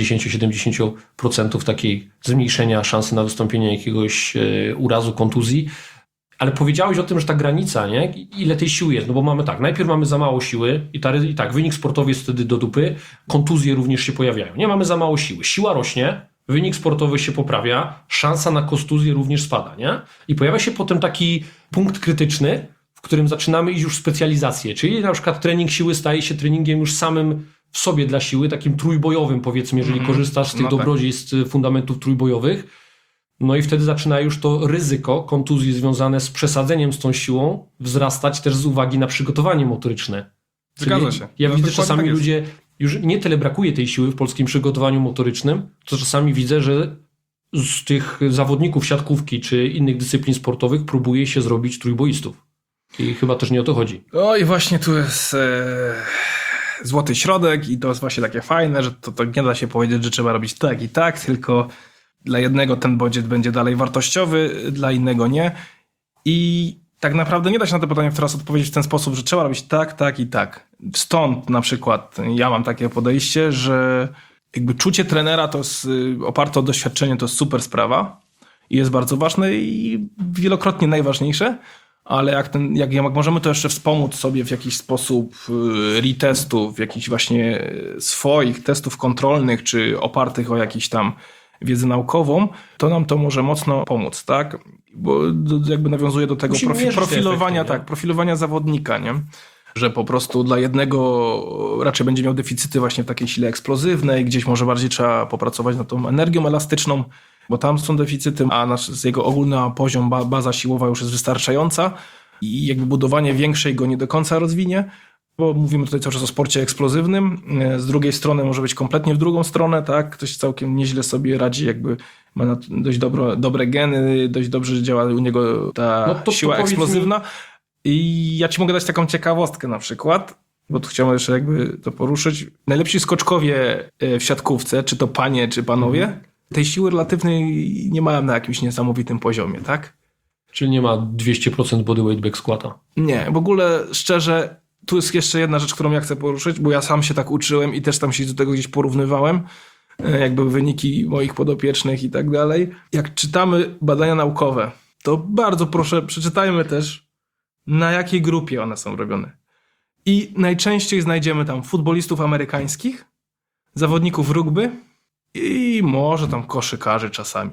60-70% takiej zmniejszenia szansy na wystąpienie jakiegoś urazu, kontuzji. Ale powiedziałeś o tym, że ta granica, nie? Ile tej siły jest? No bo mamy tak, najpierw mamy za mało siły i tak, wynik sportowy jest wtedy do dupy, kontuzje również się pojawiają. Nie mamy za mało siły, siła rośnie, wynik sportowy się poprawia, szansa na kontuzję również spada, nie? I pojawia się potem taki punkt krytyczny, w którym zaczynamy iść już w specjalizację, czyli na przykład trening siły staje się treningiem już samym w sobie dla siły, takim trójbojowym powiedzmy, jeżeli korzystasz z tych dobrodziejstw fundamentów trójbojowych. No i wtedy zaczyna już to ryzyko kontuzji związane z przesadzeniem z tą siłą wzrastać też z uwagi na przygotowanie motoryczne. Zgadza się. Ja No, widzę dokładnie czasami tak jest. ludzie, już nie tyle brakuje tej siły w polskim przygotowaniu motorycznym, to czasami widzę, że z tych zawodników siatkówki czy innych dyscyplin sportowych próbuje się zrobić trójboistów. I chyba też nie o to chodzi. No i właśnie tu jest złoty środek i to jest właśnie takie fajne, że to nie da się powiedzieć, że trzeba robić tak i tak, tylko dla jednego ten budżet będzie dalej wartościowy, dla innego nie. I tak naprawdę nie da się na to pytanie teraz odpowiedzieć w ten sposób, że trzeba robić tak, tak i tak. Stąd na przykład ja mam takie podejście, że jakby czucie trenera to jest oparte o doświadczenie, to jest super sprawa i jest bardzo ważne i wielokrotnie najważniejsze, ale jak możemy to jeszcze wspomóc sobie w jakiś sposób retestów, jakichś właśnie swoich testów kontrolnych, czy opartych o jakiś tam wiedzę naukową, to nam to może mocno pomóc, tak? Bo jakby nawiązuje do tego Musimy mierzyć te profilowania, efekty, nie? tak, profilowania zawodnika, nie? Że po prostu dla jednego raczej będzie miał deficyty właśnie w takiej sile eksplozywnej, gdzieś może bardziej trzeba popracować nad tą energią elastyczną, bo tam są deficyty, a z jego ogólny poziom, baza siłowa już jest wystarczająca i jakby budowanie większej go nie do końca rozwinie, bo mówimy tutaj cały czas o sporcie eksplozywnym. Z drugiej strony może być kompletnie w drugą stronę, tak? Ktoś całkiem nieźle sobie radzi, jakby ma dość dobre geny, dość dobrze działa u niego ta siła eksplozywna. I ja ci mogę dać taką ciekawostkę na przykład, bo tu chciałem jeszcze jakby to poruszyć. Najlepsi skoczkowie w siatkówce, czy to panie, czy panowie, tej siły relatywnej nie mają na jakimś niesamowitym poziomie, tak? Czyli nie ma 200% bodyweight back squata. Nie, w ogóle szczerze, tu jest jeszcze jedna rzecz, którą ja chcę poruszyć, bo ja sam się tak uczyłem i też tam się do tego gdzieś porównywałem, jakby wyniki moich podopiecznych i tak dalej. Jak czytamy badania naukowe, to bardzo proszę, przeczytajmy też, na jakiej grupie one są robione. I najczęściej znajdziemy tam futbolistów amerykańskich, zawodników rugby i może tam koszykarzy czasami.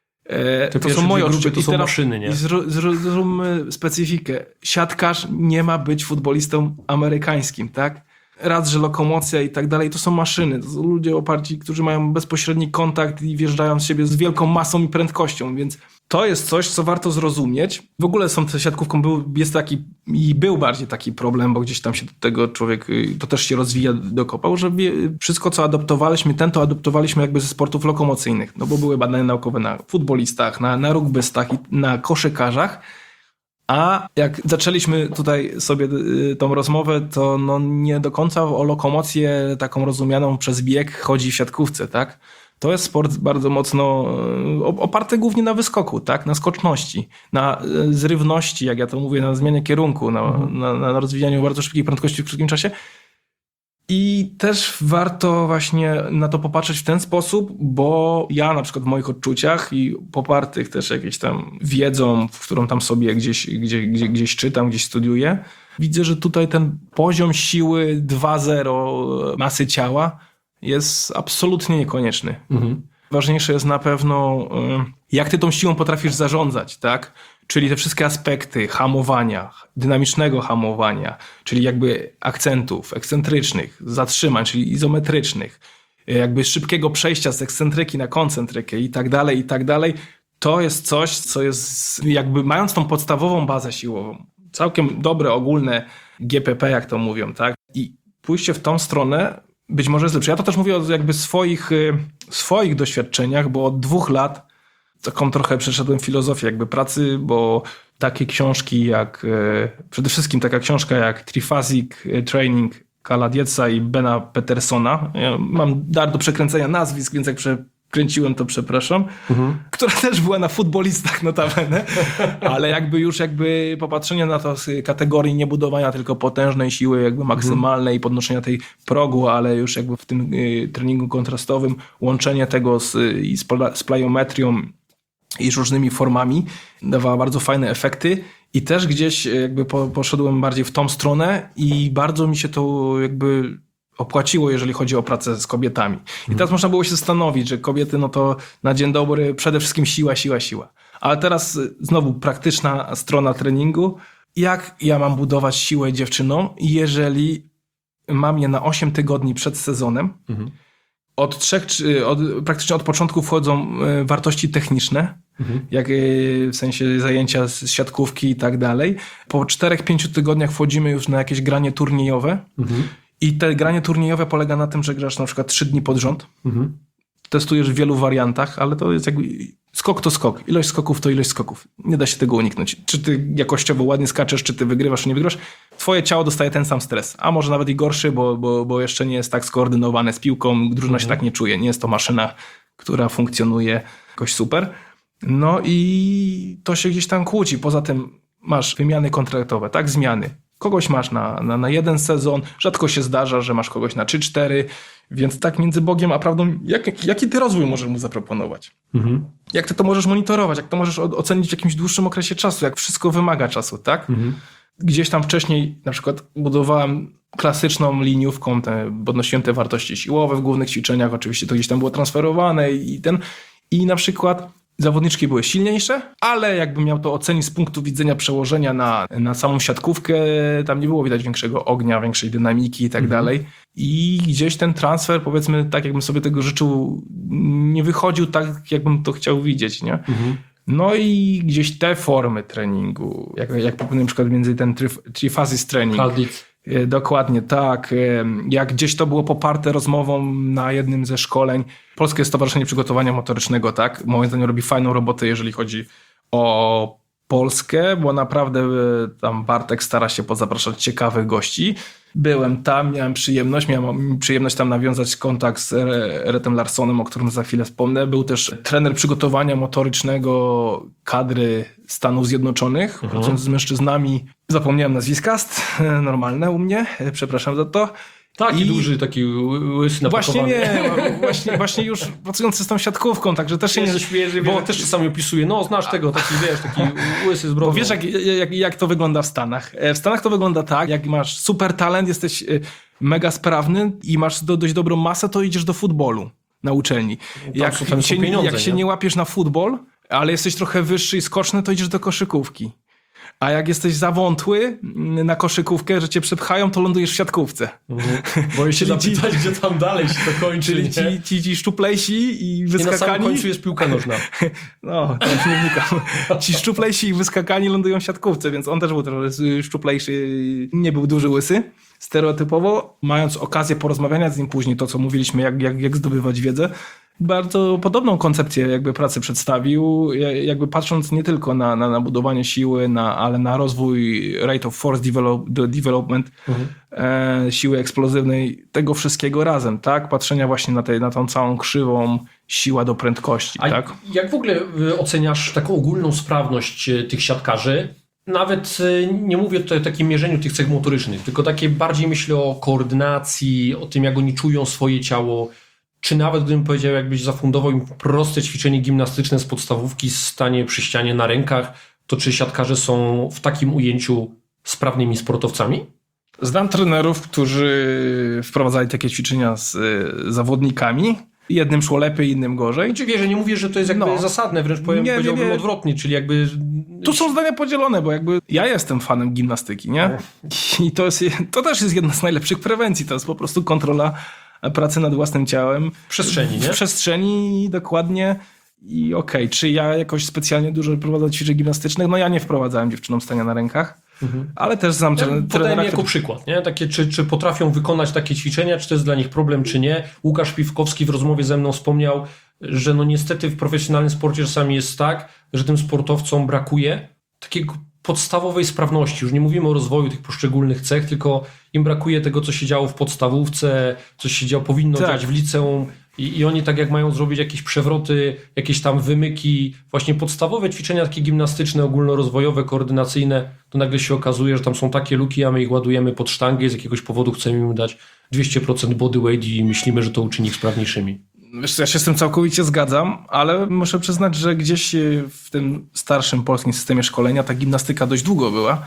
To są moje odczucia. To są maszyny, nie? I zrozummy specyfikę. Siatkarz nie ma być futbolistą amerykańskim, tak? Raz, że lokomocja i tak dalej, to są maszyny. To są ludzie oparci, którzy mają bezpośredni kontakt i wjeżdżają z siebie z wielką masą i prędkością, więc to jest coś, co warto zrozumieć. W ogóle są te siatkówką, był bardziej taki problem, bo gdzieś tam się do tego człowiek, to też się rozwija, dokopał, że wszystko, co adoptowaliśmy, to adoptowaliśmy jakby ze sportów lokomocyjnych, no bo były badania naukowe na futbolistach, na rugbystach i na koszykarzach. A jak zaczęliśmy tutaj sobie tą rozmowę, to no nie do końca o lokomocję taką rozumianą przez bieg chodzi w siatkówce, tak? To jest sport bardzo mocno oparty głównie na wyskoku, tak? Na skoczności, na zrywności, jak ja to mówię, na zmianie kierunku, na rozwijaniu bardzo szybkiej prędkości w krótkim czasie. I też warto właśnie na to popatrzeć w ten sposób, bo ja na przykład w moich odczuciach i popartych też jakieś tam wiedzą, w którą tam sobie gdzieś czytam, gdzieś studiuję, widzę, że tutaj ten poziom siły 2,0 masy ciała jest absolutnie niekonieczny. Ważniejsze jest na pewno, jak ty tą siłą potrafisz zarządzać, tak? Czyli te wszystkie aspekty hamowania, dynamicznego hamowania, czyli jakby akcentów, ekscentrycznych, zatrzymań, czyli izometrycznych, jakby szybkiego przejścia z ekscentryki na koncentrykę i tak dalej, to jest coś, co jest jakby mając tą podstawową bazę siłową, całkiem dobre ogólne GPP, jak to mówią, tak? I pójście w tą stronę być może jest lepsze. Ja to też mówię o jakby swoich doświadczeniach, bo od 2 lat taką trochę przeszedłem filozofię jakby pracy, bo takie książki jak, przede wszystkim taka książka jak Triphasic Training Kala Dietza i Bena Petersona. Ja mam dar do przekręcenia nazwisk, więc jak przekręciłem, to przepraszam. Która też była na futbolistach notabene, ale jakby popatrzenie na to z kategorii nie budowania tylko potężnej siły jakby maksymalnej i podnoszenia tej progu, ale już jakby w tym treningu kontrastowym łączenie tego z plyometrią i różnymi formami dawała bardzo fajne efekty i też gdzieś jakby poszedłem bardziej w tą stronę i bardzo mi się to jakby opłaciło, jeżeli chodzi o pracę z kobietami. I teraz można było się zastanowić, że kobiety no to na dzień dobry przede wszystkim siła. Ale teraz znowu praktyczna strona treningu. Jak ja mam budować siłę dziewczynom, jeżeli mam je na 8 tygodni przed sezonem praktycznie od początku wchodzą wartości techniczne, jak w sensie zajęcia z siatkówki i tak dalej. Po 4-5 tygodniach wchodzimy już na jakieś granie turniejowe i te granie turniejowe polega na tym, że grasz na przykład 3 dni pod rząd. Testujesz w wielu wariantach, ale to jest jakby skok to skok. Ilość skoków to ilość skoków. Nie da się tego uniknąć. Czy ty jakościowo ładnie skaczesz, czy ty wygrywasz, czy nie wygrywasz, twoje ciało dostaje ten sam stres. A może nawet i gorszy, bo jeszcze nie jest tak skoordynowane z piłką, drużyna się tak nie czuje. Nie jest to maszyna, która funkcjonuje jakoś super. No i to się gdzieś tam kłóci. Poza tym masz wymiany kontraktowe, tak? Zmiany. Kogoś masz na 1 sezon, rzadko się zdarza, że masz kogoś na 3-4, więc tak między Bogiem a prawdą, jaki ty rozwój możesz mu zaproponować? Jak ty to możesz monitorować, jak to możesz ocenić w jakimś dłuższym okresie czasu, jak wszystko wymaga czasu, tak? Gdzieś tam wcześniej na przykład budowałem klasyczną liniówką, podnosiłem te wartości siłowe w głównych ćwiczeniach, oczywiście to gdzieś tam było transferowane i na przykład zawodniczki były silniejsze, ale jakbym miał to ocenić z punktu widzenia przełożenia na samą siatkówkę, tam nie było widać większego ognia, większej dynamiki i tak dalej. I gdzieś ten transfer, powiedzmy, tak jakbym sobie tego życzył, nie wychodził tak, jakbym to chciał widzieć, nie? No i gdzieś te formy treningu, jak na przykład między ten trifasis training. Dokładnie tak. Jak gdzieś to było poparte rozmową na jednym ze szkoleń. Polskie Stowarzyszenie Przygotowania Motorycznego, tak, moim zdaniem robi fajną robotę, jeżeli chodzi o Polskę, bo naprawdę tam Bartek stara się pozapraszać ciekawych gości. Byłem tam, miałem przyjemność tam nawiązać kontakt z Retem Larsonem, o którym za chwilę wspomnę. Był też trener przygotowania motorycznego kadry Stanów Zjednoczonych, pracując z mężczyznami. Zapomniałem nazwiska, normalne u mnie, przepraszam za to. Taki duży, taki łysy napakowany. Właśnie już pracujący z tą siatkówką, także też się nie śmierzy, bo też czasami opisuje, no znasz tego, taki łysy z brodą. Bo wiesz jak to wygląda w Stanach. W Stanach to wygląda tak, jak masz super talent, jesteś mega sprawny i masz dość dobrą masę, to idziesz do futbolu na uczelni. Jak się nie łapiesz na futbol, ale jesteś trochę wyższy i skoczny, to idziesz do koszykówki. A jak jesteś za wątły na koszykówkę, że cię przepchają, to lądujesz w siatkówce. Boję się zapytać, gdzie tam dalej się to kończy. Czyli ci szczuplejsi i wyskakani... I na samym końcu jest piłka nożna. No, to już nie wnikam. Ci szczuplejsi i wyskakani lądują w siatkówce, więc on też był trochę szczuplejszy, nie był duży łysy. Stereotypowo, mając okazję porozmawiania z nim później, to co mówiliśmy, jak zdobywać wiedzę, bardzo podobną koncepcję jakby pracy przedstawił, jakby patrząc nie tylko na budowanie siły, ale na rozwój rate of force development, siły eksplozywnej, tego wszystkiego razem, tak? Patrzenia właśnie na tą całą krzywą siła do prędkości, tak? Jak w ogóle oceniasz taką ogólną sprawność tych siatkarzy? Nawet nie mówię tutaj o takim mierzeniu tych cech motorycznych, tylko takie bardziej myślę o koordynacji, o tym, jak oni czują swoje ciało. Czy nawet gdybym powiedział, jakbyś zafundował im proste ćwiczenie gimnastyczne z podstawówki, stanie przy ścianie na rękach, to czy siatkarze są w takim ujęciu sprawnymi sportowcami? Znam trenerów, którzy wprowadzali takie ćwiczenia z zawodnikami. Jednym szło lepiej, innym gorzej. Czy wiesz, że nie mówię, że to jest jakby zasadne, wręcz powiedziałbym odwrotnie, czyli jakby... Tu są zdania podzielone, bo jakby ja jestem fanem gimnastyki, nie? I to też jest jedna z najlepszych prewencji, to jest po prostu kontrola pracy nad własnym ciałem. W przestrzeni, nie? W przestrzeni, dokładnie. I okej, czy ja jakoś specjalnie dużo prowadzę ćwiczeń gimnastycznych? No ja nie wprowadzałem dziewczynom stania na rękach, ale też znam trenera, jako przykład, nie? Takie, czy potrafią wykonać takie ćwiczenia, czy to jest dla nich problem, czy nie. Łukasz Piwkowski w rozmowie ze mną wspomniał, że no niestety w profesjonalnym sporcie czasami jest tak, że tym sportowcom brakuje takiego podstawowej sprawności. Już nie mówimy o rozwoju tych poszczególnych cech, tylko im brakuje tego, co się działo w podstawówce, co się powinno dziać w liceum i oni tak jak mają zrobić jakieś przewroty, jakieś tam wymyki, właśnie podstawowe ćwiczenia takie gimnastyczne, ogólnorozwojowe, koordynacyjne, to nagle się okazuje, że tam są takie luki, a my ich ładujemy pod sztangę i z jakiegoś powodu chcemy im dać 200% body weight i myślimy, że to uczyni ich sprawniejszymi. Wiesz, ja się z tym całkowicie zgadzam, ale muszę przyznać, że gdzieś w tym starszym polskim systemie szkolenia ta gimnastyka dość długo była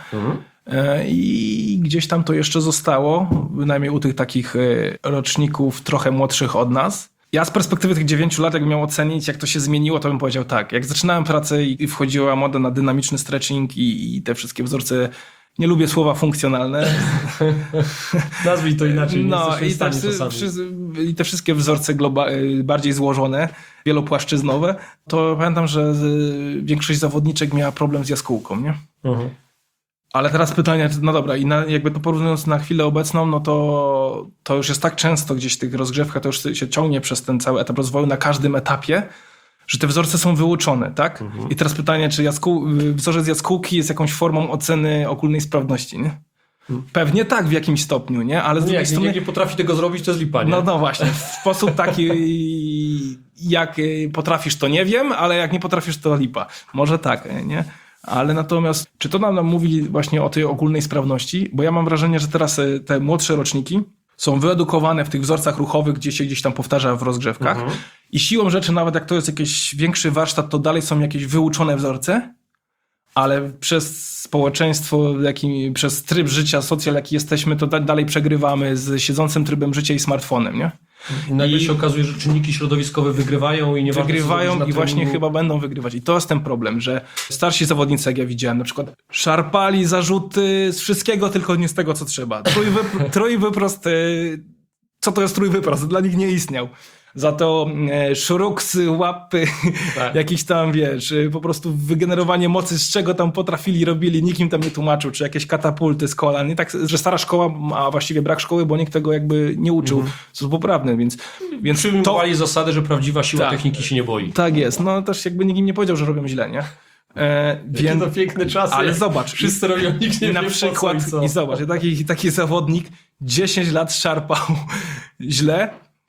i gdzieś tam to jeszcze zostało, bynajmniej u tych takich roczników trochę młodszych od nas. Ja z perspektywy tych 9 lat, jakbym miał ocenić, jak to się zmieniło, to bym powiedział tak. Jak zaczynałem pracę i wchodziła moda na dynamiczny stretching i te wszystkie wzorce Nie lubię słowa funkcjonalne. Nazwij to inaczej. No i te wszystkie wzorce bardziej złożone, wielopłaszczyznowe, to pamiętam, że większość zawodniczek miała problem z jaskółką, nie? Ale teraz pytanie, no dobra, i jakby to porównując na chwilę obecną, no to już jest tak często gdzieś w tych rozgrzewkach, to już się ciągnie przez ten cały etap rozwoju na każdym etapie, że te wzorce są wyuczone, tak? I teraz pytanie, czy wzorzec jaskółki jest jakąś formą oceny ogólnej sprawności, nie? Pewnie tak w jakimś stopniu, nie? Ale z drugiej strony... Jak nie potrafi tego zrobić, to jest lipa, nie? No właśnie, w sposób taki jak potrafisz, to nie wiem, ale jak nie potrafisz, to lipa. Może tak, nie? Ale natomiast, czy to nam mówi właśnie o tej ogólnej sprawności? Bo ja mam wrażenie, że teraz te młodsze roczniki są wyedukowane w tych wzorcach ruchowych, gdzie się gdzieś tam powtarza w rozgrzewkach. I siłą rzeczy, nawet jak to jest jakiś większy warsztat, to dalej są jakieś wyuczone wzorce, ale przez społeczeństwo, przez tryb życia, socjal, jaki jesteśmy, to dalej przegrywamy z siedzącym trybem życia i smartfonem, nie? I nagle się okazuje, że czynniki środowiskowe wygrywają i nie wygrywają i właśnie chyba będą wygrywać. I to jest ten problem, że starsi zawodnicy, jak ja widziałem, na przykład szarpali zarzuty z wszystkiego, tylko nie z tego, co trzeba. Trójwyprost, co to jest trójwyprost? Dla nich nie istniał. Za to szuruksy, łapy, tak. Jakiś tam, wiesz, po prostu wygenerowanie mocy, z czego tam potrafili, robili, nikt im tam nie tłumaczył, czy jakieś katapulty z kolan. Nie tak, że stara szkoła, a właściwie brak szkoły, bo nikt tego jakby nie uczył, co jest poprawne, więc przyjmowali zasadę, że prawdziwa siła techniki się nie boi. Tak jest, no też jakby nikt im nie powiedział, że robią źle, nie? Więc to piękne czasy. Ale zobacz, wszyscy robią, nikt nie na wie przykład, po co. i zobacz, taki zawodnik 10 lat szarpał źle,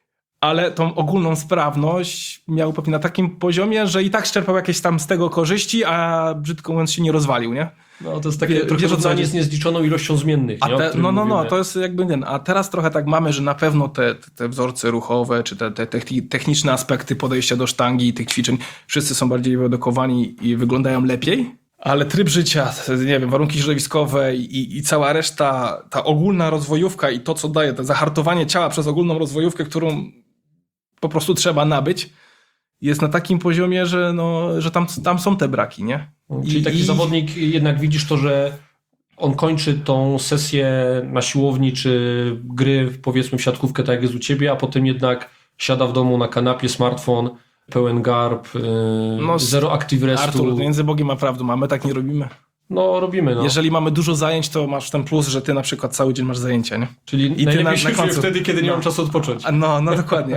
ale tą ogólną sprawność miał pewnie na takim poziomie, że i tak czerpał jakieś tam z tego korzyści, a brzydko mówiąc się nie rozwalił, nie? No to jest takie trochę rodzenie z niezliczoną ilością zmiennych. No, to jest jakby ten. A teraz trochę tak mamy, że na pewno te wzorce ruchowe, czy te techniczne aspekty podejścia do sztangi i tych ćwiczeń, wszyscy są bardziej wyedukowani i wyglądają lepiej. Ale tryb życia, nie wiem, warunki środowiskowe i cała reszta, ta ogólna rozwojówka i to, co daje, to zahartowanie ciała przez ogólną rozwojówkę, którą po prostu trzeba nabyć, jest na takim poziomie, że tam są te braki, nie? Czyli taki zawodnik, jednak widzisz to, że on kończy tą sesję na siłowni, czy gry, powiedzmy, w siatkówkę, tak jak jest u ciebie, a potem jednak siada w domu na kanapie, smartfon, pełen garb, zero active restu. Artur, między Bogiem a prawdą, a my tak nie robimy. No, robimy, no. Jeżeli mamy dużo zajęć, to masz ten plus, że ty na przykład cały dzień masz zajęcia, nie? Czyli najlepiej się czuje wtedy, kiedy nie mam czasu odpocząć. No dokładnie.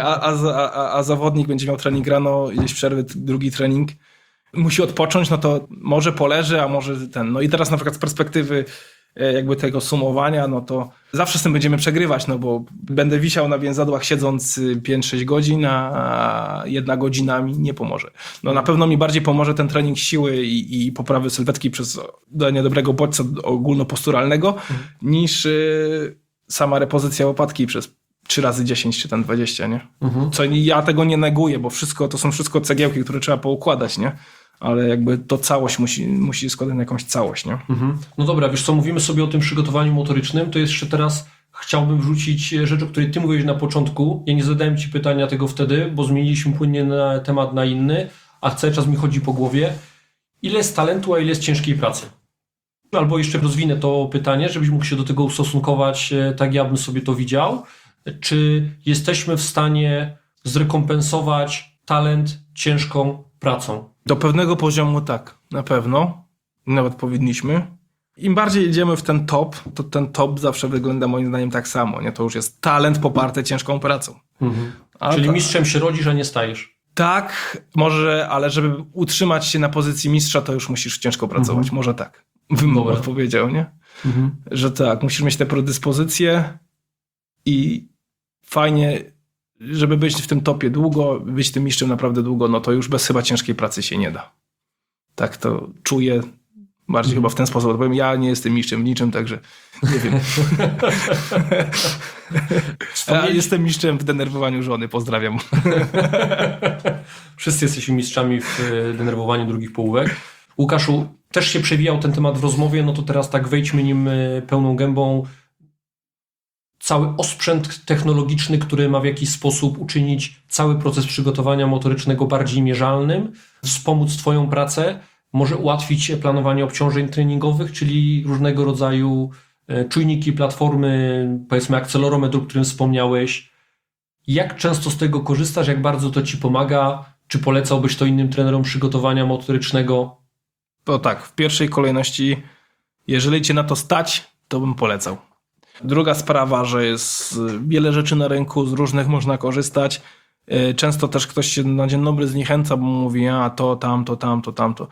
A zawodnik będzie miał trening rano, gdzieś przerwy, drugi trening. Musi odpocząć, no to może poleży, a może ten. No i teraz na przykład z perspektywy jakby tego sumowania, no to zawsze z tym będziemy przegrywać, no bo będę wisiał na więzadłach siedząc 5-6 godzin, a 1 godzina mi nie pomoże. No na pewno mi bardziej pomoże ten trening siły i poprawy sylwetki przez danie dobrego bodźca ogólnoposturalnego niż sama repozycja łopatki przez 3x10 czy tam 20, nie? Co ja tego nie neguję, bo to są wszystko cegiełki, które trzeba poukładać, nie? Ale jakby to całość musi składać na jakąś całość, nie? No dobra, wiesz co, mówimy sobie o tym przygotowaniu motorycznym, to jeszcze teraz chciałbym wrzucić rzecz, o której ty mówiłeś na początku. Ja nie zadałem ci pytania tego wtedy, bo zmieniliśmy płynnie na temat na inny, a cały czas mi chodzi po głowie. Ile jest talentu, a ile jest ciężkiej pracy? Albo jeszcze rozwinę to pytanie, żebyś mógł się do tego ustosunkować, tak ja bym sobie to widział. Czy jesteśmy w stanie zrekompensować talent ciężką pracą? Do pewnego poziomu tak, na pewno. Nawet powinniśmy. Im bardziej idziemy w ten top, to ten top zawsze wygląda moim zdaniem tak samo. Nie? To już jest talent poparty ciężką pracą. Czyli mistrzem się rodzisz, a nie stajesz. Tak, może, ale żeby utrzymać się na pozycji mistrza, to już musisz ciężko pracować. Może tak. Bym odpowiedział, nie? Że tak, musisz mieć te predyspozycje i fajnie, żeby być w tym topie długo, być tym mistrzem naprawdę długo, no to już bez chyba ciężkiej pracy się nie da. Tak to czuję. Bardziej chyba w ten sposób powiem. Ja nie jestem mistrzem w niczym, także nie wiem. Ja jestem mistrzem w denerwowaniu żony. Pozdrawiam. Wszyscy jesteśmy mistrzami w denerwowaniu drugich połówek. Łukaszu, też się przewijał ten temat w rozmowie, no to teraz tak wejdźmy nim pełną gębą. Cały osprzęt technologiczny, który ma w jakiś sposób uczynić cały proces przygotowania motorycznego bardziej mierzalnym, wspomóc twoją pracę. może ułatwić planowanie obciążeń treningowych, czyli różnego rodzaju czujniki, platformy, powiedzmy akcelerometr, o którym wspomniałeś. Jak często z tego korzystasz? Jak bardzo to ci pomaga? Czy polecałbyś to innym trenerom przygotowania motorycznego? To tak, w pierwszej kolejności, jeżeli cię na to stać, to bym polecał. Druga sprawa, że jest wiele rzeczy na rynku, z różnych można korzystać. Często też ktoś się na dzień dobry zniechęca, bo mówi, a to, tamto.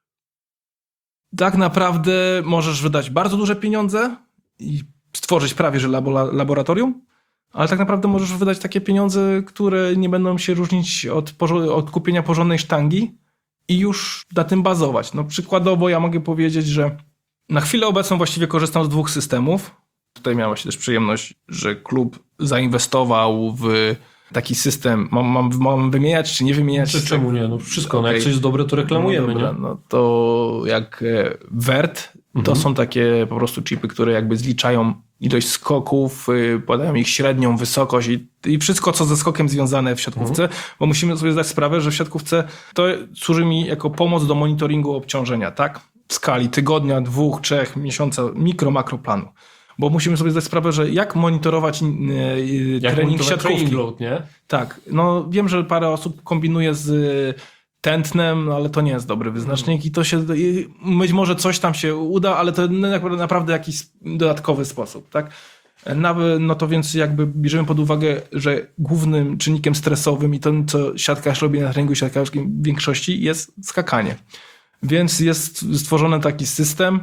Tak naprawdę możesz wydać bardzo duże pieniądze i stworzyć prawie że laboratorium, ale tak naprawdę możesz wydać takie pieniądze, które nie będą się różnić od kupienia porządnej sztangi i już na tym bazować. No przykładowo ja mogę powiedzieć, że na chwilę obecną właściwie korzystam z 2 systemów. Tutaj miałem właśnie też przyjemność, że klub zainwestował w taki system. Mam wymieniać, czy nie wymieniać? Czemu nie? No wszystko, okay. Jak coś jest dobre, to reklamujemy. No, dobra, nie? No to jak WERT, to są takie po prostu chipy, które jakby zliczają ilość skoków, podają ich średnią wysokość i wszystko, co ze skokiem związane w siatkówce, bo musimy sobie zdać sprawę, że w siatkówce to służy mi jako pomoc do monitoringu obciążenia, tak? W skali tygodnia, 2, 3 miesiąca, makroplanu. Bo musimy sobie zdać sprawę, że jak monitorować trening siatkówki. Training load, nie? Tak, no wiem, że parę osób kombinuje z tętnem, ale to nie jest dobry wyznacznik i to się, być może coś tam się uda, ale to naprawdę jakiś dodatkowy sposób, tak? No to więc jakby bierzemy pod uwagę, że głównym czynnikiem stresowym i tym, co siatkarz robi na treningu siatkarskim w większości jest skakanie. Więc jest stworzony taki system,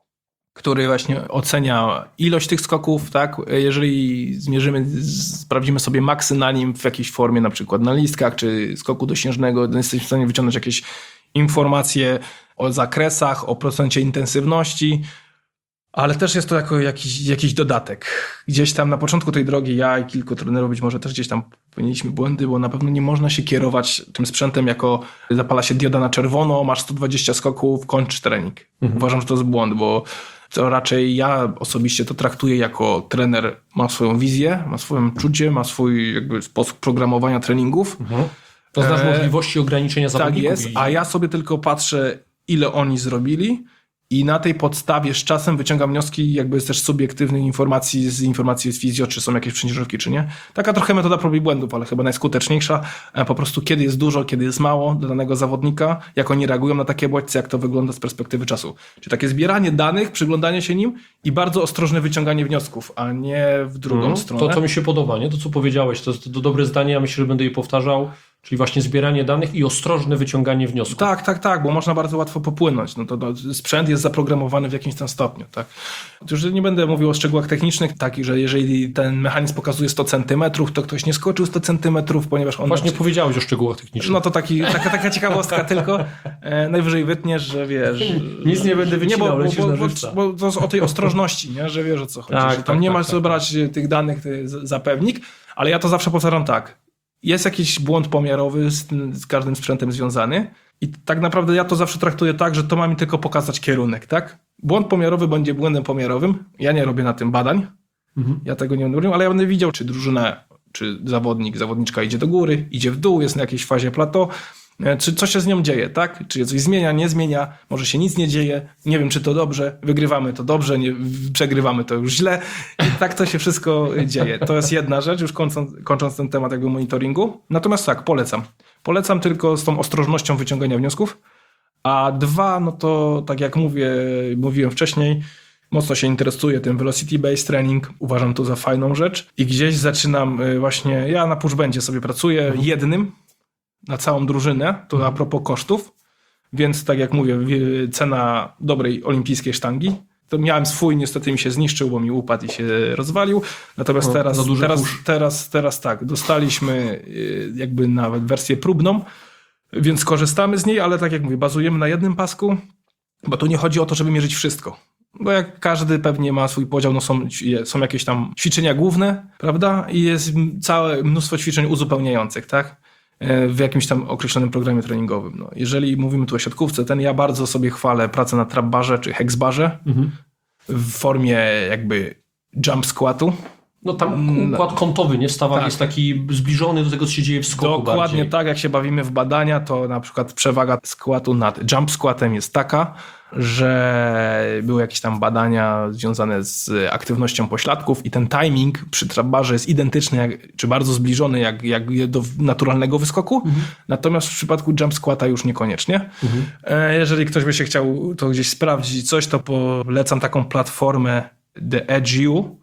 który właśnie ocenia ilość tych skoków, tak? Jeżeli sprawdzimy sobie maksy na nim w jakiejś formie, na przykład na listkach, czy skoku dosiężnego, to jesteśmy w stanie wyciągnąć jakieś informacje o zakresach, o procencie intensywności, ale też jest to jako jakiś dodatek. Gdzieś tam na początku tej drogi ja i kilku trenerów być może też gdzieś tam popełniliśmy błędy, bo na pewno nie można się kierować tym sprzętem jako zapala się dioda na czerwono, masz 120 skoków, kończ trening. Uważam, że to jest błąd, bo to raczej ja osobiście to traktuję jako trener, ma swoją wizję, ma swoje czucie, ma swój jakby sposób programowania treningów. To znasz możliwości ograniczenia zawodników. Tak jest, a ja sobie tylko patrzę, ile oni zrobili i na tej podstawie z czasem wyciągam wnioski jakby też subiektywnych informacji z fizjo, czy są jakieś przeciążówki, czy nie. Taka trochę metoda prób i błędów, ale chyba najskuteczniejsza. Po prostu kiedy jest dużo, kiedy jest mało dla danego zawodnika, jak oni reagują na takie bodźce, jak to wygląda z perspektywy czasu. Czyli takie zbieranie danych, przyglądanie się nim i bardzo ostrożne wyciąganie wniosków, a nie w drugą stronę. To, co mi się podoba, nie? To, co powiedziałeś, to jest dobre zdanie, ja myślę, że będę je powtarzał. Czyli właśnie zbieranie danych i ostrożne wyciąganie wniosków. Tak, bo można bardzo łatwo popłynąć. No to sprzęt jest zaprogramowany w jakimś tam stopniu. Tak? Już nie będę mówił o szczegółach technicznych, takich, że jeżeli ten mechanizm pokazuje 100 centymetrów, to ktoś nie skoczył 100 centymetrów, ponieważ on... Właśnie powiedziałeś o szczegółach technicznych. No to taka ciekawostka tylko. Najwyżej wytniesz, że wiesz... Nic nie będę wycinał, bo to jest o tej ostrożności, nie? Że wiesz, o co chodzi. Tak, tam nie masz co brać tych danych za pewnik, ale ja to zawsze powtarzam tak. Jest jakiś błąd pomiarowy z każdym sprzętem związany i tak naprawdę ja to zawsze traktuję tak, że to ma mi tylko pokazać kierunek, tak? Błąd pomiarowy będzie błędem pomiarowym. Ja nie robię na tym badań. Ja tego nie będę robił, ale ja będę widział, czy drużyna, czy zawodniczka idzie do góry, idzie w dół, jest na jakiejś fazie plateau, czy coś się z nią dzieje, tak? Czy coś zmienia, nie zmienia, może się nic nie dzieje, nie wiem, czy to dobrze, wygrywamy to dobrze, przegrywamy to już źle i tak to się wszystko dzieje. To jest jedna rzecz, już kończąc ten temat jakby monitoringu. Natomiast tak, polecam tylko z tą ostrożnością wyciągania wniosków, a 2, no to tak jak mówiłem wcześniej, mocno się interesuję tym velocity-based training, uważam to za fajną rzecz i gdzieś zaczynam właśnie, ja na pushbandzie sobie pracuję jednym, na całą drużynę, to a propos kosztów, więc tak jak mówię, cena dobrej olimpijskiej sztangi, to miałem swój, niestety mi się zniszczył, bo mi upadł i się rozwalił, natomiast teraz tak, dostaliśmy jakby nawet wersję próbną, więc korzystamy z niej, ale tak jak mówię, bazujemy na jednym pasku, bo tu nie chodzi o to, żeby mierzyć wszystko. Bo jak każdy pewnie ma swój podział, no są jakieś tam ćwiczenia główne, prawda? I jest całe mnóstwo ćwiczeń uzupełniających, tak? W jakimś tam określonym programie treningowym. No, jeżeli mówimy tu o siatkówce, ja bardzo sobie chwalę pracę na trap barze czy hex barze w formie jakby jump squatu. No tam układ kątowy, nie? W stawach jest taki zbliżony do tego, co się dzieje w skoku. Dokładnie bardziej. tak, jak się bawimy w badania, to na przykład przewaga squatu nad jump squatem jest taka, że były jakieś tam badania związane z aktywnością pośladków i ten timing przy trap barze jest identyczny, czy bardzo zbliżony jak do naturalnego wyskoku, natomiast w przypadku jump squata już niekoniecznie. Jeżeli ktoś by się chciał to gdzieś sprawdzić coś, to polecam taką platformę The Edge U,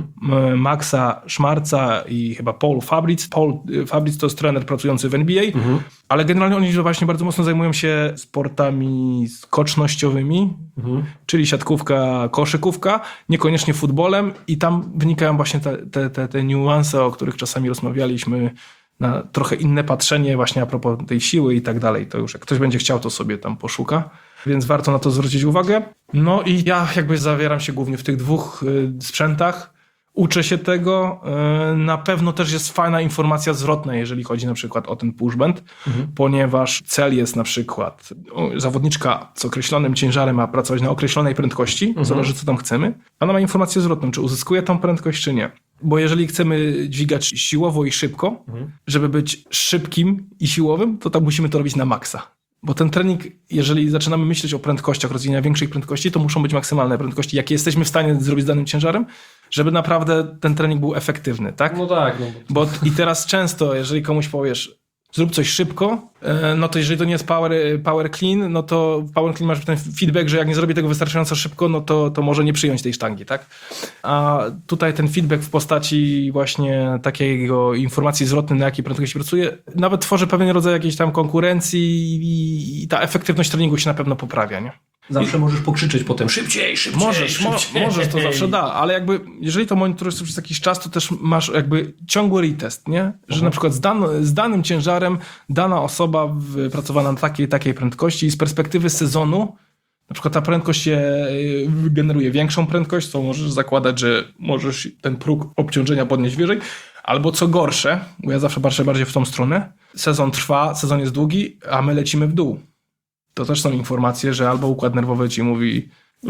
Maxa Szmarca i chyba Paul Fabritz. Paul Fabritz to jest trener pracujący w NBA, ale generalnie oni właśnie bardzo mocno zajmują się sportami skocznościowymi, czyli siatkówka, koszykówka, niekoniecznie futbolem i tam wynikają właśnie te niuanse, o których czasami rozmawialiśmy, na trochę inne patrzenie właśnie a propos tej siły i tak dalej. To już jak ktoś będzie chciał, to sobie tam poszuka. Więc warto na to zwrócić uwagę. No i ja jakby zawieram się głównie w tych dwóch sprzętach. Uczę się tego. Na pewno też jest fajna informacja zwrotna, jeżeli chodzi na przykład o ten pushband, ponieważ cel jest na przykład zawodniczka z określonym ciężarem ma pracować na określonej prędkości, zależy co tam chcemy. Ona ma informację zwrotną, czy uzyskuje tą prędkość, czy nie. Bo jeżeli chcemy dźwigać siłowo i szybko, żeby być szybkim i siłowym, to tam musimy to robić na maksa. Bo ten trening, jeżeli zaczynamy myśleć o prędkościach, rozwijania większej prędkości, to muszą być maksymalne prędkości, jakie jesteśmy w stanie zrobić z danym ciężarem, żeby naprawdę ten trening był efektywny, tak? No tak. No. I teraz często, jeżeli komuś powiesz, zrób coś szybko, no to jeżeli to nie jest power clean, no to w power clean masz ten feedback, że jak nie zrobię tego wystarczająco szybko, no to może nie przyjąć tej sztangi, tak? A tutaj ten feedback w postaci właśnie takiego informacji zwrotnej, na jakiej prędkości pracuje, nawet tworzy pewien rodzaj jakiejś tam konkurencji i ta efektywność treningu się na pewno poprawia, nie? Zawsze możesz pokrzyczeć potem szybciej. Możesz, to zawsze da, ale jakby jeżeli to monitorujesz przez jakiś czas, to też masz jakby ciągły retest, nie? Że na przykład z danym ciężarem dana osoba wypracowana na takiej prędkości i z perspektywy sezonu na przykład ta prędkość generuje większą prędkość, co możesz zakładać, że możesz ten próg obciążenia podnieść wyżej, albo co gorsze, bo ja zawsze patrzę bardziej w tą stronę, sezon trwa, sezon jest długi, a my lecimy w dół. To też są informacje, że albo układ nerwowy ci mówi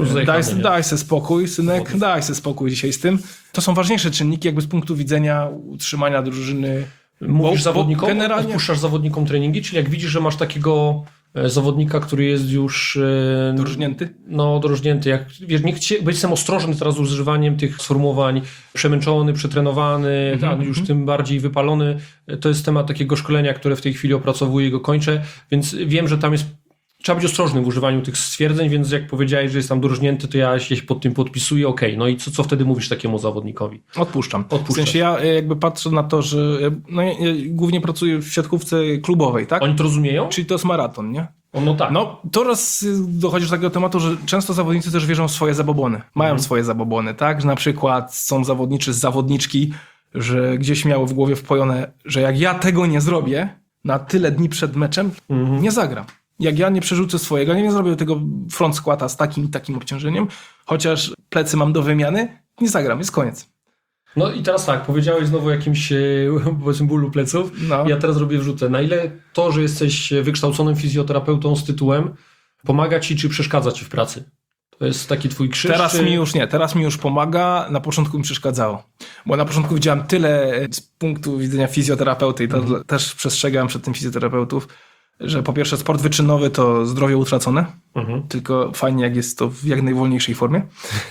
daj se spokój, synek, daj se spokój dzisiaj z tym. To są ważniejsze czynniki jakby z punktu widzenia utrzymania drużyny. Mówisz zawodnikom? Generalnie Odpuszczasz zawodnikom treningi? Czyli jak widzisz, że masz takiego zawodnika, który jest już dorżnięty? No, dorżnięty. Jak, wiesz, jestem ostrożny teraz z używaniem tych sformułowań przemęczony, przetrenowany, już tym bardziej wypalony. To jest temat takiego szkolenia, które w tej chwili opracowuję i go kończę, więc wiem, że tam jest trzeba być ostrożnym w używaniu tych stwierdzeń, więc jak powiedziałeś, że jest tam dorżnięty, to ja się pod tym podpisuję, okej. No i co wtedy mówisz takiemu zawodnikowi? Odpuszczam. W sensie ja jakby patrzę na to, że ja głównie pracuję w siatkówce klubowej, tak? Oni to rozumieją? Czyli to jest maraton, nie? No tak. No, teraz dochodzi do takiego tematu, że często zawodnicy też wierzą w swoje zabobony. Mają swoje zabobony, tak? Że na przykład są zawodniczki, że gdzieś miały w głowie wpojone, że jak ja tego nie zrobię na tyle dni przed meczem, nie zagram. Jak ja nie przerzucę swojego, nie zrobię tego front squata z takim i takim obciążeniem, chociaż plecy mam do wymiany, nie zagram, jest koniec. No i teraz tak, powiedziałeś znowu o jakimś powiedzmy bólu pleców. No. Ja teraz robię wrzutę. Na ile to, że jesteś wykształconym fizjoterapeutą z tytułem, pomaga ci czy przeszkadza ci w pracy? To jest taki twój krzyż? Teraz mi już pomaga, na początku mi przeszkadzało. Bo na początku widziałem tyle z punktu widzenia fizjoterapeuty i to też przestrzegałem przed tym fizjoterapeutów, że po pierwsze sport wyczynowy to zdrowie utracone, tylko fajnie jak jest to w jak najwolniejszej formie.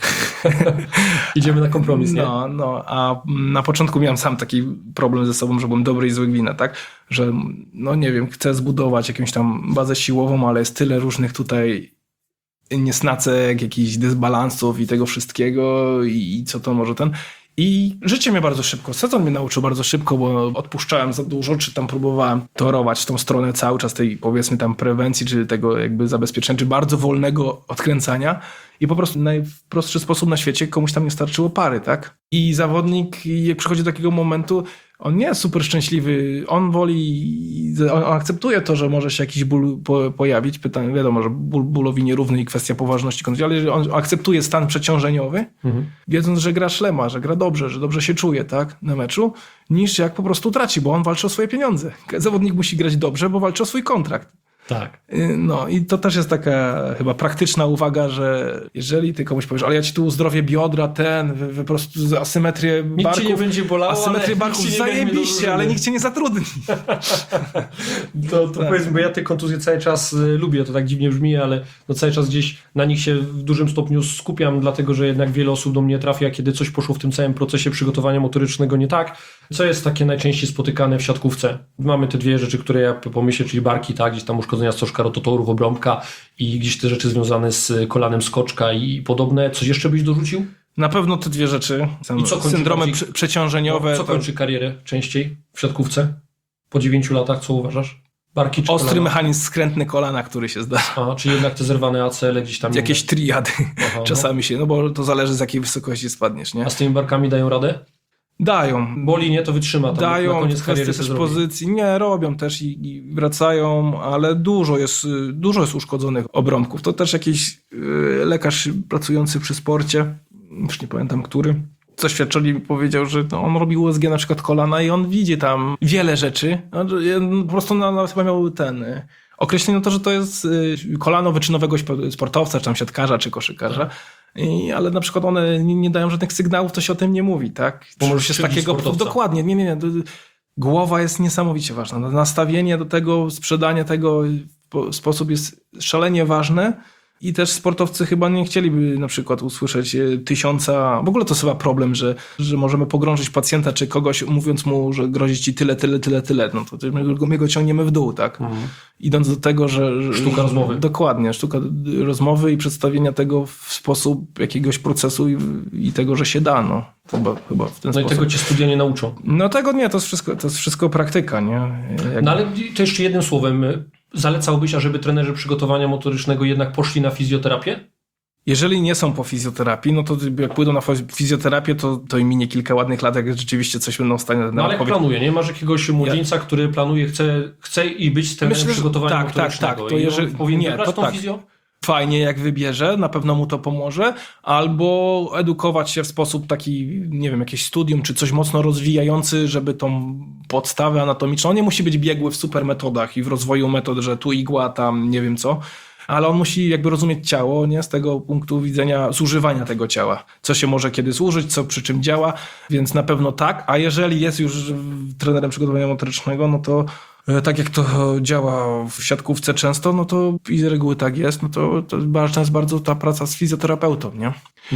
Idziemy na kompromis, nie? No, a na początku miałem sam taki problem ze sobą, że byłem dobry i zły gwina, tak? Że no nie wiem, chcę zbudować jakąś tam bazę siłową, ale jest tyle różnych tutaj niesnacek, jakichś dysbalansów i tego wszystkiego i co to może ten... I życie mnie bardzo szybko, sezon mnie nauczył bardzo szybko, bo odpuszczałem za dużo, czy tam próbowałem torować w tą stronę cały czas tej powiedzmy tam prewencji, czy tego jakby zabezpieczenia, czy bardzo wolnego odkręcania i po prostu w najprostszy sposób na świecie komuś tam nie starczyło pary, tak? I zawodnik, jak przychodzi do takiego momentu, on nie jest super szczęśliwy, on akceptuje to, że może się jakiś ból pojawić, pytanie, wiadomo, że bólowi nierówny i kwestia poważności kontuzji, ale on akceptuje stan przeciążeniowy, wiedząc, że gra szlema, że gra dobrze, że dobrze się czuje, tak, na meczu, niż jak po prostu traci, bo on walczy o swoje pieniądze. Zawodnik musi grać dobrze, bo walczy o swój kontrakt. Tak. No i to też jest taka chyba praktyczna uwaga, że jeżeli ty komuś powiesz, ale ja ci tu uzdrowię biodra, wy po prostu asymetrię Nikt barków, cię nie będzie bolało, asymetrię ale barków nikt cię nie weźmie do zajebiście, drużyny. ale nikt cię nie zatrudni. To Tak. powiedzmy, bo ja te kontuzje cały czas lubię, to tak dziwnie brzmi, ale no cały czas gdzieś na nich się w dużym stopniu skupiam, dlatego że jednak wiele osób do mnie trafia, kiedy coś poszło w tym całym procesie przygotowania motorycznego nie tak. Co jest takie najczęściej spotykane w siatkówce? Mamy te dwie rzeczy, które ja pomyślę, czyli barki, tak, gdzieś tam uszkodzenia stożka, rototorów, obrąbka i gdzieś te rzeczy związane z kolanem skoczka i podobne. Coś jeszcze byś dorzucił? Na pewno te dwie rzeczy, I co kończy syndromy bardziej- przeciążeniowe, Co kończy karierę częściej w siatkówce? Po 9 latach, co uważasz? Barki czy ostry kolana? mechanizm skrętny kolana, który się zdarza. Aha, czy jednak te zerwane ACL gdzieś tam... Jakieś triady Aha, czasami się, no bo to zależy z jakiej wysokości spadniesz, nie? A z tymi barkami dają radę? Dają. Boli, nie? To wytrzyma tam na Dają koniec kwestie kariery też se zrobi. pozycji. Nie, robią też i wracają, ale dużo jest uszkodzonych obrąbków. To też jakiś lekarz pracujący przy sporcie, już nie pamiętam który, co świadczyli, powiedział, że no, on robił USG na przykład kolana i on widzi tam wiele rzeczy. On po prostu nawet chyba miał określenie no to, że to jest kolano wyczynowego sportowca, czy tam siatkarza, czy koszykarza. Ale na przykład one nie dają żadnych sygnałów, to się o tym nie mówi, tak? Bo może się z krzywdzić takiego sportowca. dokładnie, nie. Głowa jest niesamowicie ważna. Nastawienie do tego, sprzedanie tego w sposób jest szalenie ważne. I też sportowcy chyba nie chcieliby na przykład usłyszeć 1000... W ogóle to jest chyba problem, że możemy pogrążyć pacjenta czy kogoś, mówiąc mu, że grozi ci tyle. No to my go ciągniemy w dół, tak? Idąc do tego, że... Sztuka rozmowy. Dokładnie. Sztuka rozmowy i przedstawienia tego w sposób jakiegoś procesu i tego, że się da, no. Chyba w ten No sposób. i tego cię studia nie nauczą. No tego nie, to jest wszystko praktyka, nie? No ale to jeszcze jednym słowem, zalecałbyś, ażeby trenerzy przygotowania motorycznego jednak poszli na fizjoterapię? Jeżeli nie są po fizjoterapii, no to jak pójdą na fizjoterapię, to im minie kilka ładnych lat, jak rzeczywiście coś będą w stanie... No ale jak planuje, nie? Masz jakiegoś młodzieńca, który planuje, chce i być trenerem Myślę, że przygotowania tak, motorycznego. to I jeżeli- on powinien nie, wybrać to tą tak. fizjo? Fajnie, jak wybierze, na pewno mu to pomoże, albo edukować się w sposób taki, nie wiem, jakieś studium, czy coś mocno rozwijający, żeby tą podstawę anatomiczną, on nie musi być biegły w super metodach i w rozwoju metod, że tu igła, tam nie wiem co, ale on musi jakby rozumieć ciało, nie, z tego punktu widzenia zużywania tego ciała, co się może kiedy służyć, co przy czym działa, więc na pewno tak, a jeżeli jest już trenerem przygotowania motorycznego, no to tak jak to działa w siatkówce często, no to i z reguły tak jest, no to ważna jest bardzo ta praca z fizjoterapeutą, nie?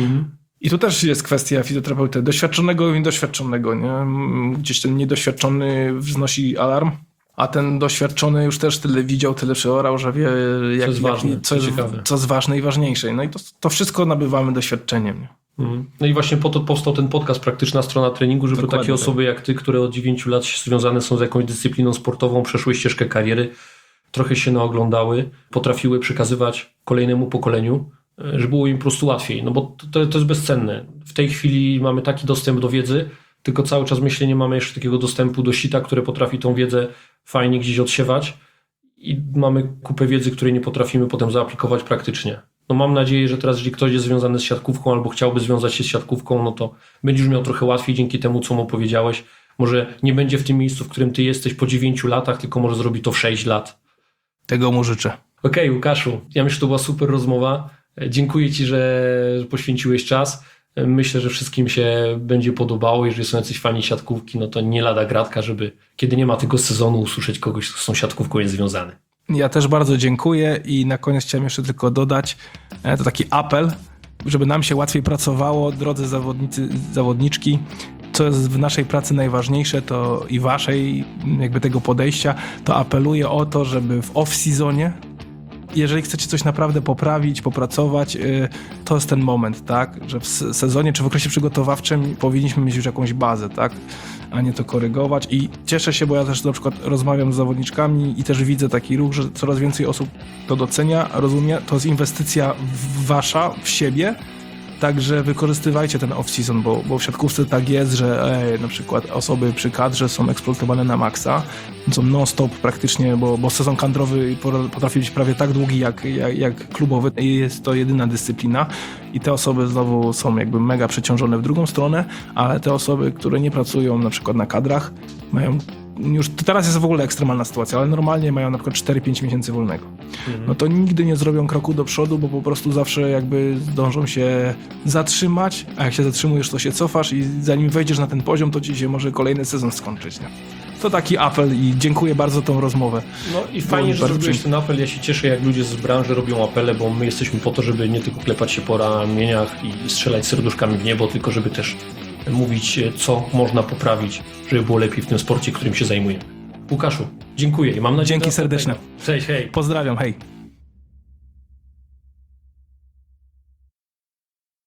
I tu też jest kwestia fizjoterapeuty doświadczonego i niedoświadczonego, nie? Gdzieś ten niedoświadczony wznosi alarm, a ten doświadczony już też tyle widział, tyle przeorał, że wie, jest ważne, co jest ciekawe. co jest ważne i ważniejsze. No i to wszystko nabywamy doświadczeniem. Nie? No i właśnie po to powstał ten podcast Praktyczna Strona Treningu, żeby Dokładnie takie osoby jak ty, które od 9 lat związane są z jakąś dyscypliną sportową, przeszły ścieżkę kariery, trochę się naoglądały, potrafiły przekazywać kolejnemu pokoleniu, żeby było im po prostu łatwiej. No bo to jest bezcenne. W tej chwili mamy taki dostęp do wiedzy, tylko cały czas myślę, nie mamy jeszcze takiego dostępu do sita, które potrafi tą wiedzę fajnie gdzieś odsiewać i mamy kupę wiedzy, której nie potrafimy potem zaaplikować praktycznie. No mam nadzieję, że teraz, jeżeli ktoś jest związany z siatkówką albo chciałby związać się z siatkówką, no to będziesz miał trochę łatwiej dzięki temu, co mu powiedziałeś. Może nie będzie w tym miejscu, w którym ty jesteś po 9 latach, tylko może zrobi to w 6 lat. Tego mu życzę. Okej, Łukaszu, ja myślę, że to była super rozmowa. Dziękuję ci, że poświęciłeś czas. Myślę, że wszystkim się będzie podobało. Jeżeli są jacyś fani siatkówki, no to nie lada gratka, żeby kiedy nie ma tego sezonu usłyszeć kogoś, kto z tą siatkówką jest związany. Ja też bardzo dziękuję i na koniec chciałem jeszcze tylko dodać, to taki apel, żeby nam się łatwiej pracowało, drodzy zawodnicy, zawodniczki, co jest w naszej pracy najważniejsze, to i waszej jakby tego podejścia, to apeluję o to, żeby w off-seasonie, jeżeli chcecie coś naprawdę poprawić, popracować, to jest ten moment, tak, że w sezonie czy w okresie przygotowawczym powinniśmy mieć już jakąś bazę, tak, a nie to korygować i cieszę się, bo ja też na przykład rozmawiam z zawodniczkami i też widzę taki ruch, że coraz więcej osób to docenia, rozumie, to jest inwestycja wasza w siebie, także wykorzystywajcie ten off-season, bo w siatkówce tak jest, że na przykład osoby przy kadrze są eksploatowane na maksa, są non-stop praktycznie, bo sezon kadrowy potrafi być prawie tak długi jak klubowy i jest to jedyna dyscyplina i te osoby znowu są jakby mega przeciążone w drugą stronę, ale te osoby, które nie pracują na przykład na kadrach, mają już teraz jest w ogóle ekstremalna sytuacja, ale normalnie mają na przykład 4-5 miesięcy wolnego. No to nigdy nie zrobią kroku do przodu, bo po prostu zawsze jakby zdążą się zatrzymać, a jak się zatrzymujesz, to się cofasz i zanim wejdziesz na ten poziom, to ci się może kolejny sezon skończyć. Nie? To taki apel i dziękuję bardzo za tą rozmowę. No i fajnie, że bardzo zrobiłeś ten apel. Ja się cieszę, jak ludzie z branży robią apele, bo my jesteśmy po to, żeby nie tylko klepać się po ramieniach i strzelać serduszkami w niebo, tylko żeby też mówić, co można poprawić, żeby było lepiej w tym sporcie, którym się zajmujemy. Łukaszu, dziękuję i mam nadzieję... Dzięki serdeczne. Cześć, hej. Pozdrawiam, hej.